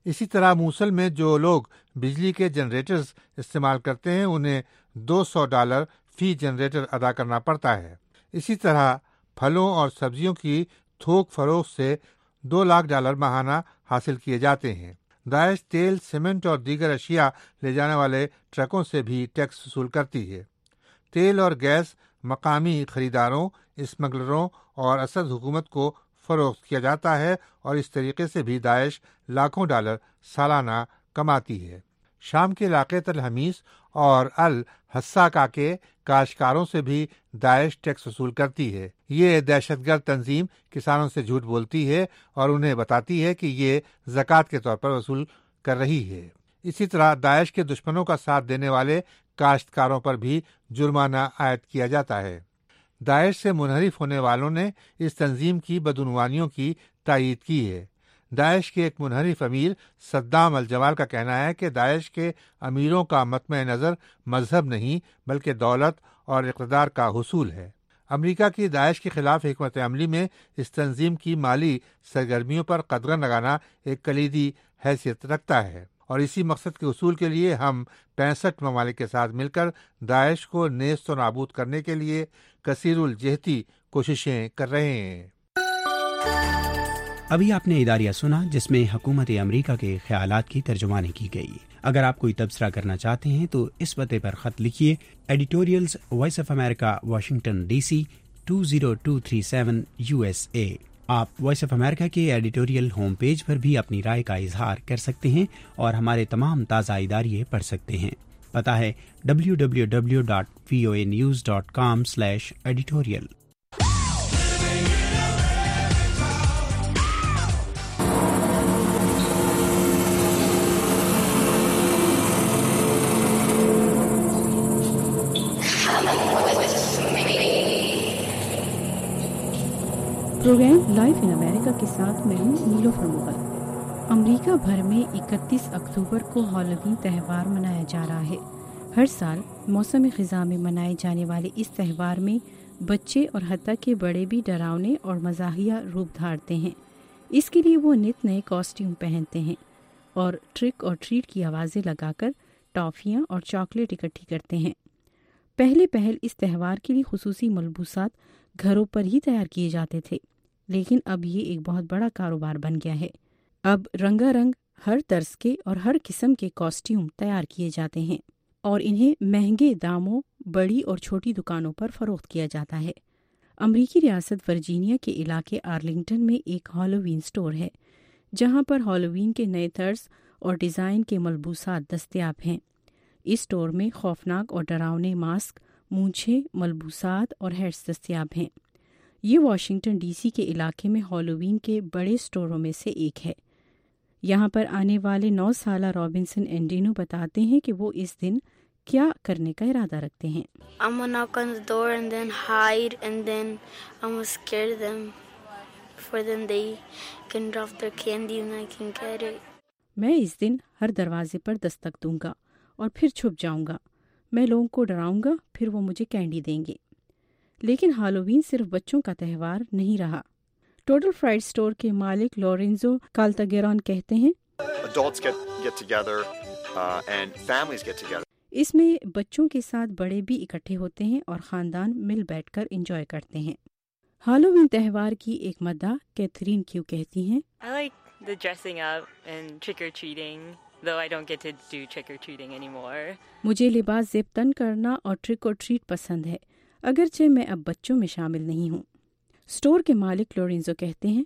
اسی طرح موصل میں جو لوگ بجلی کے جنریٹرز استعمال کرتے ہیں انہیں $200 فی جنریٹر ادا کرنا پڑتا ہے۔ اسی طرح پھلوں اور سبزیوں کی تھوک فروخت سے $2 لاکھ ماہانہ حاصل کیے جاتے ہیں۔ داعش تیل، سیمنٹ اور دیگر اشیاء لے جانے والے ٹرکوں سے بھی ٹیکس وصول کرتی ہے۔ تیل اور گیس مقامی خریداروں، اسمگلروں اور اسد حکومت کو فروخت کیا جاتا ہے اور اس طریقے سے بھی داعش لاکھوں ڈالر سالانہ کماتی ہے۔ شام کے علاقے تل حمیص اور الحساکا کے کاشتکاروں سے بھی داعش ٹیکس وصول کرتی ہے۔ یہ دہشت گرد تنظیم کسانوں سے جھوٹ بولتی ہے اور انہیں بتاتی ہے کہ یہ زکوٰۃ کے طور پر وصول کر رہی ہے۔ اسی طرح داعش کے دشمنوں کا ساتھ دینے والے کاشتکاروں پر بھی جرمانہ عائد کیا جاتا ہے۔ داعش سے منحرف ہونے والوں نے اس تنظیم کی بدعنوانیوں کی تائید کی ہے۔ داعش کے ایک منحرف امیر صدام الجمال کا کہنا ہے کہ داعش کے امیروں کا مطمع نظر مذہب نہیں بلکہ دولت اور اقتدار کا حصول ہے۔ امریکہ کی داعش کے خلاف حکمت عملی میں اس تنظیم کی مالی سرگرمیوں پر قدغن لگانا ایک کلیدی حیثیت رکھتا ہے، اور اسی مقصد کے حصول کے لیے ہم 65 ممالک کے ساتھ مل کر داعش کو نیست و نابود کرنے کے لیے کثیر الجہتی کوششیں کر رہے ہیں۔ ابھی آپ نے اداریہ سنا جس میں حکومت امریکہ کے خیالات کی ترجمانی کی گئی۔ اگر آپ کوئی تبصرہ کرنا چاہتے ہیں تو اس پتے پر خط لکھیے، editorials Voice of America, Washington DC 20237 USA۔ آپ وائس آف امریکہ کے ایڈیٹوریل ہوم پیج پر بھی اپنی رائے کا اظہار کر سکتے ہیں اور ہمارے تمام تازہ اداریے پڑھ سکتے ہیں۔ پتہ ہے www.voanews.com/editorial۔ پروگرام لائف ان امریکہ کے ساتھ میں ہوں نیلوفر مغل۔ امریکہ بھر میں 31 اکتوبر کو ہالووین تہوار منایا جا رہا ہے۔ ہر سال موسم خزاں میں منائے جانے والے اس تہوار میں بچے اور حتیٰ کہ بڑے بھی ڈراؤنے اور مزاحیہ روپ دھارتے ہیں۔ اس کے لیے وہ نت نئے کاسٹیوم پہنتے ہیں اور ٹرک اور ٹریٹ کی آوازیں لگا کر ٹافیاں اور چاکلیٹ اکٹھی کرتے ہیں۔ پہل اس تہوار کے لیے خصوصی ملبوسات گھروں پر ہی تیار کیے جاتے تھے، لیکن اب یہ ایک بہت بڑا کاروبار بن گیا ہے۔ اب رنگا رنگ ہر طرز کے اور ہر قسم کے کاسٹیوم تیار کیے جاتے ہیں اور انہیں مہنگے داموں بڑی اور چھوٹی دکانوں پر فروخت کیا جاتا ہے۔ امریکی ریاست ورجینیا کے علاقے آرلنگٹن میں ایک ہالووین سٹور ہے جہاں پر ہالووین کے نئے طرز اور ڈیزائن کے ملبوسات دستیاب ہیں۔ اس سٹور میں خوفناک اور ڈراؤنے ماسک، مونچھیں، ملبوسات اور ہیٹس دستیاب ہیں۔ یہ واشنگٹن DC کے علاقے میں ہالووین کے بڑے سٹوروں میں سے ایک ہے۔ یہاں پر آنے والے 9 سالہ رابنسن اینڈینو بتاتے ہیں کہ وہ اس دن کیا کرنے کا ارادہ رکھتے ہیں۔ I'm gonna knock on the door and then hide and then I'm gonna scare them for then they can drop their candy and I can get it. میں اس دن ہر دروازے پر دستک دوں گا اور پھر چھپ جاؤں گا۔ میں لوگوں کو ڈراؤں گا، پھر وہ مجھے کینڈی دیں گے۔ لیکن ہالووین صرف بچوں کا تہوار نہیں رہا۔ ٹوٹل فرائڈ سٹور کے مالک لورینزو کالتاگیرون کہتے ہیں اس میں بچوں کے ساتھ بڑے بھی اکٹھے ہوتے ہیں اور خاندان مل بیٹھ کر انجوائے کرتے ہیں۔ ہالووین تہوار کی ایک مداح کیتھرین کیو کہتی ہیں I like the dressing up and trick or treating, though I don't get to do trick or treating anymore. مجھے لباس زیب تن کرنا اور ٹرک اور ٹریٹ پسند ہے، اگرچہ میں اب بچوں میں شامل نہیں ہوں۔ سٹور کے مالک لورینزو کہتے ہیں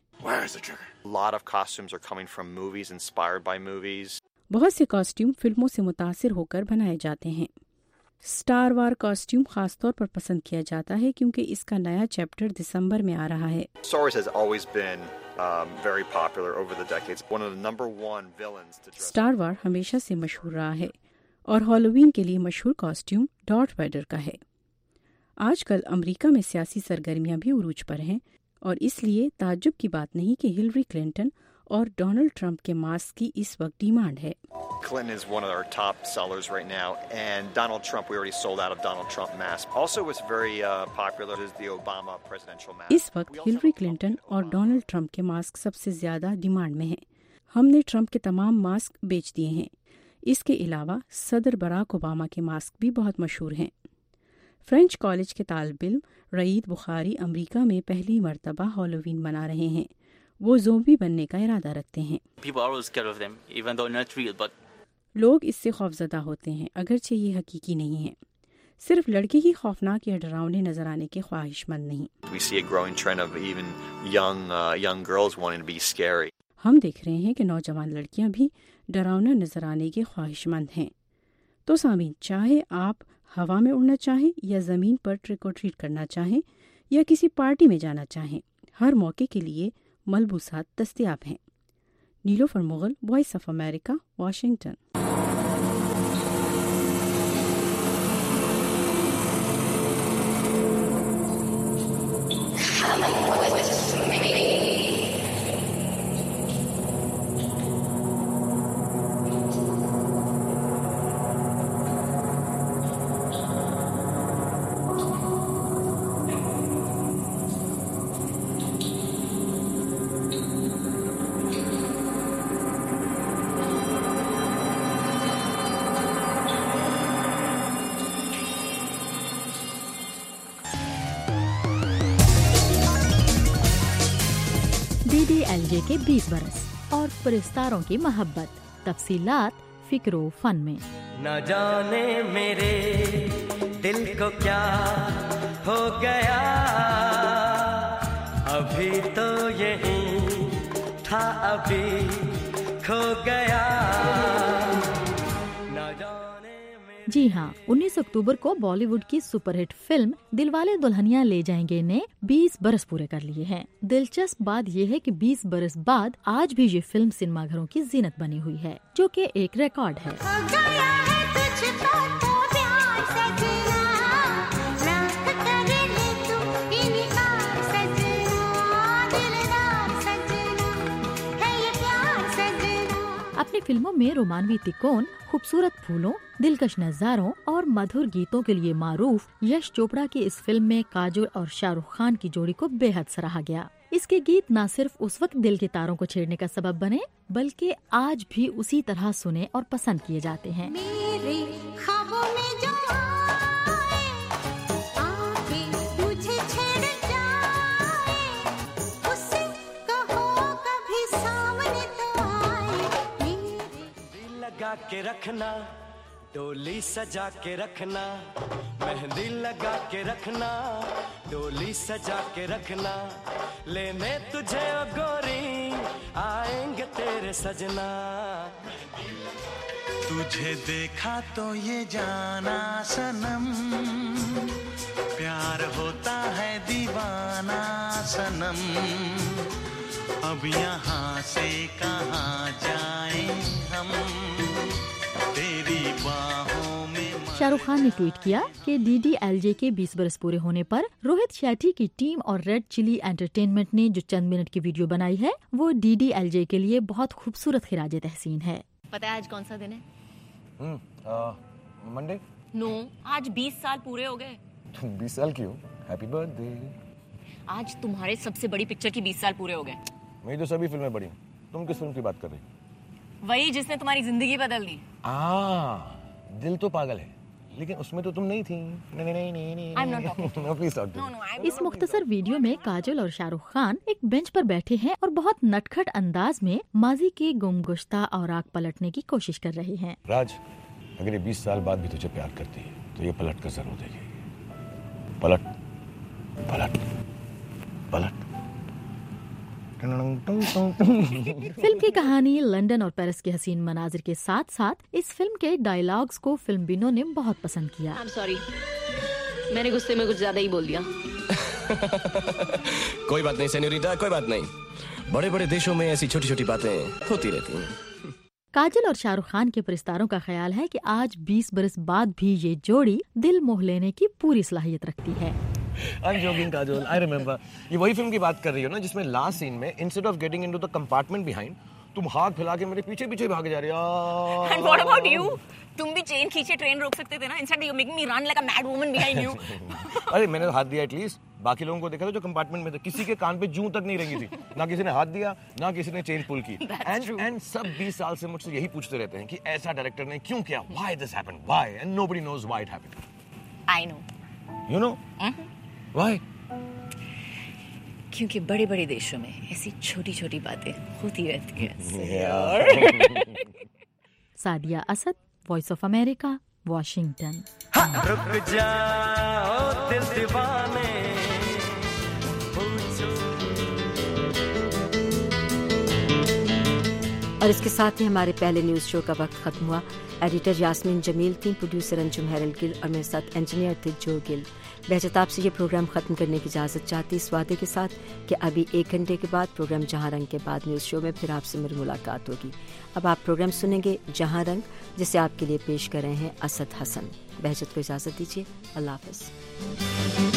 بہت سے کاسٹیوم فلموں سے متاثر ہو کر بنائے جاتے ہیں۔ سٹار وار کاسٹیوم خاص طور پر پسند کیا جاتا ہے کیونکہ اس کا نیا چیپٹر دسمبر میں آ رہا ہے۔ سٹار وار ہمیشہ سے مشہور رہا ہے اور ہالووین کے لیے مشہور کاسٹیوم ڈارتھ ویڈر کا ہے۔ آج کل امریکہ میں سیاسی سرگرمیاں بھی عروج پر ہیں اور اس لیے تعجب کی بات نہیں کہ ہلری کلنٹن اور ڈونلڈ ٹرمپ کے ماسک کی اس وقت ڈیمانڈ ہے۔ Clinton is one of our top sellers right now, and Donald Trump, we already sold out of Donald Trump mask. Also, what's very popular is the Obama presidential mask. اس وقت ہلری کلنٹن اور ڈونلڈ ٹرمپ کے ماسک سب سے زیادہ ڈیمانڈ میں ہیں۔ ہم نے ٹرمپ کے تمام ماسک بیچ دیے ہیں۔ اس کے علاوہ صدر براک اوباما کے ماسک بھی بہت مشہور ہیں۔ فرینچ کالج کے طالب علم رعید بخاری امریکہ میں پہلی مرتبہ ہالووین منا رہے ہیں۔ وہ زومبی بننے کا ارادہ رکھتے ہیں۔ لوگ اس سے خوفزدہ ہوتے ہیں اگرچہ یہ حقیقی نہیں ہے۔ صرف لڑکی ہی خوفناک یا ڈراؤنے نظر آنے کے خواہش مند نہیں۔ ہم دیکھ رہے ہیں کہ نوجوان لڑکیاں بھی ڈراؤنا نظر آنے کے خواہش مند ہیں۔ تو سامعین، چاہے آپ ہوا میں اڑنا چاہیں یا زمین پر ٹرک اور ٹریٹ کرنا چاہیں یا کسی پارٹی میں جانا چاہیں، ہر موقع کے لیے ملبوسات دستیاب ہیں۔ Nilofar Mughal, Voice of America, Washington. DDLJ کے 20 برس اور پرستاروں کی محبت، تفصیلات فکر و فن میں۔ نہ جانے میرے دل کو کیا ہو گیا، ابھی تو یہی تھا ابھی کھو گیا۔ جی ہاں، 19 اکتوبر کو بالی ووڈ کی super hit film Dilwale Dulhania Le جائیں گے نے 20 برس پورے کر لیے ہیں۔ دلچسپ بات یہ ہے کہ 20 برس بعد آج بھی یہ فلم سنیما گھروں کی زینت بنی ہوئی ہے، جو کہ ایک ریکارڈ ہے۔ اپنی فلموں میں رومانوی تکون، خوبصورت پھولوں، دلکش نظاروں اور مدھر گیتوں کے لیے معروف یش چوپڑا کی اس فلم میں کاجول اور شاہ رخ خان کی جوڑی کو بے حد سراہا گیا۔ اس کے گیت نہ صرف اس وقت دل کے تاروں کو چھیڑنے کا سبب بنے، بلکہ آج بھی اسی طرح سنے اور پسند کیے جاتے ہیں۔ میرے خوابوں میں جو آئے مجھے چھیڑ جائے، اسے کہو کبھی سامنے تو آئے۔ دل لگا کے رکھنا، ڈولی سجا کے رکھنا، مہندی لگا کے رکھنا، ڈولی سجا کے رکھنا، لینے تجھے او گوری آئیں گے تیرے سجنا۔ تجھے دیکھا تو یہ جانا صنم، پیار ہوتا ہے دیوانہ صنم، اب یہاں سے کہاں جائیں ہم، تیری باہوں میں۔ شاہ رخ خان نے ٹویٹ کیا کہ DDLJ کے 20 برس پورے ہونے پر روہت شیٹھی کی ٹیم اور ریڈ چلی انٹرٹینمنٹ نے جو چند منٹ کی ویڈیو بنائی ہے وہ DDLJ کے لیے بہت خوبصورت خراج تحسین ہے۔ پتہ ہے آج کون سا دن ہے؟ منڈے؟ نو، آج 20 سال پورے ہو گئے۔ 20 سال کیوں؟ Happy birthday. آج تمہارے سب سے بڑی پکچر کی 20 سال پورے ہو گئے۔ میں تو سبھی فلمیں پڑھی، تم کس فلم کی بات کر رہی؟ وہی جس نے تمہاری زندگی بدل دی۔ دل تو پاگل ہے، لیکن اس میں تو تم نہیں تھی۔ اس مختصر ویڈیو میں کاجول اور شاہ رخ خان ایک بینچ پر بیٹھے ہیں اور بہت نٹکھٹ انداز میں ماضی کے گمگشتہ اوراق پلٹنے کی کوشش کر رہے ہیں۔ راج، اگر یہ 20 سال بعد بھی تجھے پیار کرتی ہے تو یہ پلٹ کر ضرور دے گی۔ پلٹ پلٹ پلٹ۔ فلم کی کہانی لندن اور پیرس کے حسین مناظر کے ساتھ ساتھ اس فلم کے ڈائیلاگز کو فلم بینوں نے بہت پسند کیا۔ سوری، میں نے غصے میں کچھ زیادہ ہی بول دیا۔ کوئی بات نہیں سینیوریٹا، کوئی بات نہیں، بڑے بڑے دیشوں میں ایسی چھوٹی چھوٹی باتیں ہوتی رہتی ہیں۔ کاجل اور شاہ رخ خان کے پرستاروں کا خیال ہے کہ آج 20 برس بعد بھی یہ جوڑی دل موہ لینے کی پوری صلاحیت رکھتی ہے۔ I'm joking, Kajol. I remember. یہ وہی فلم کی بات کر رہی ہو نا جس میں لاسٹ سین میں instead of getting into the compartment behind तुम हाथ फैला के मेरे पीछे पीछे भाग जा रही हो। And what about you? तुम भी चेन खींचे ट्रेन रोक सकते थे ना, instead you're making me run like a mad woman behind you. अरे मैंने हाथ दिया एटलीस्ट, बाकी लोगों को देखा था जो कंपार्टमेंट में थे, किसी के कान पे जूं तक नहीं रंगी थी, ना किसी ने हाथ दिया, ना किसी ने चेन पुल की। एंड सब 20 साल से मुझसे यही पूछते रहते हैं कि ऐसा डायरेक्टर ने क्यों किया, why this happened, why, and nobody knows why it happened. I know. You know? Why? क्योंकि बड़े-बड़े देशों में ऐसी छोटी-छोटी बातें होती रहती हैं। Sadia Asad, voice of America, Washington. रुक जाओ दिल दीवाने, और इसके साथ ही हमारे पहले न्यूज शो का वक्त खत्म हुआ। एडिटर यास्मीन जमील थी, प्रोड्यूसर अंजुम हैरल गिल और मेरे साथ इंजीनियर थे जो गिल। बहजत आपसे ये प्रोग्राम खत्म करने की इजाज़त चाहती इस वादे के साथ कि अभी 1 घंटे के बाद प्रोग्राम जहां रंग के बाद न्यूज़ शो में फिर आपसे मेरी मुलाकात होगी। अब आप प्रोग्राम सुनेंगे जहां रंग, जिसे आपके लिए पेश कर रहे हैं असद हसन। बहजत को इजाज़त दीजिए, अल्लाह हाफ़िज़।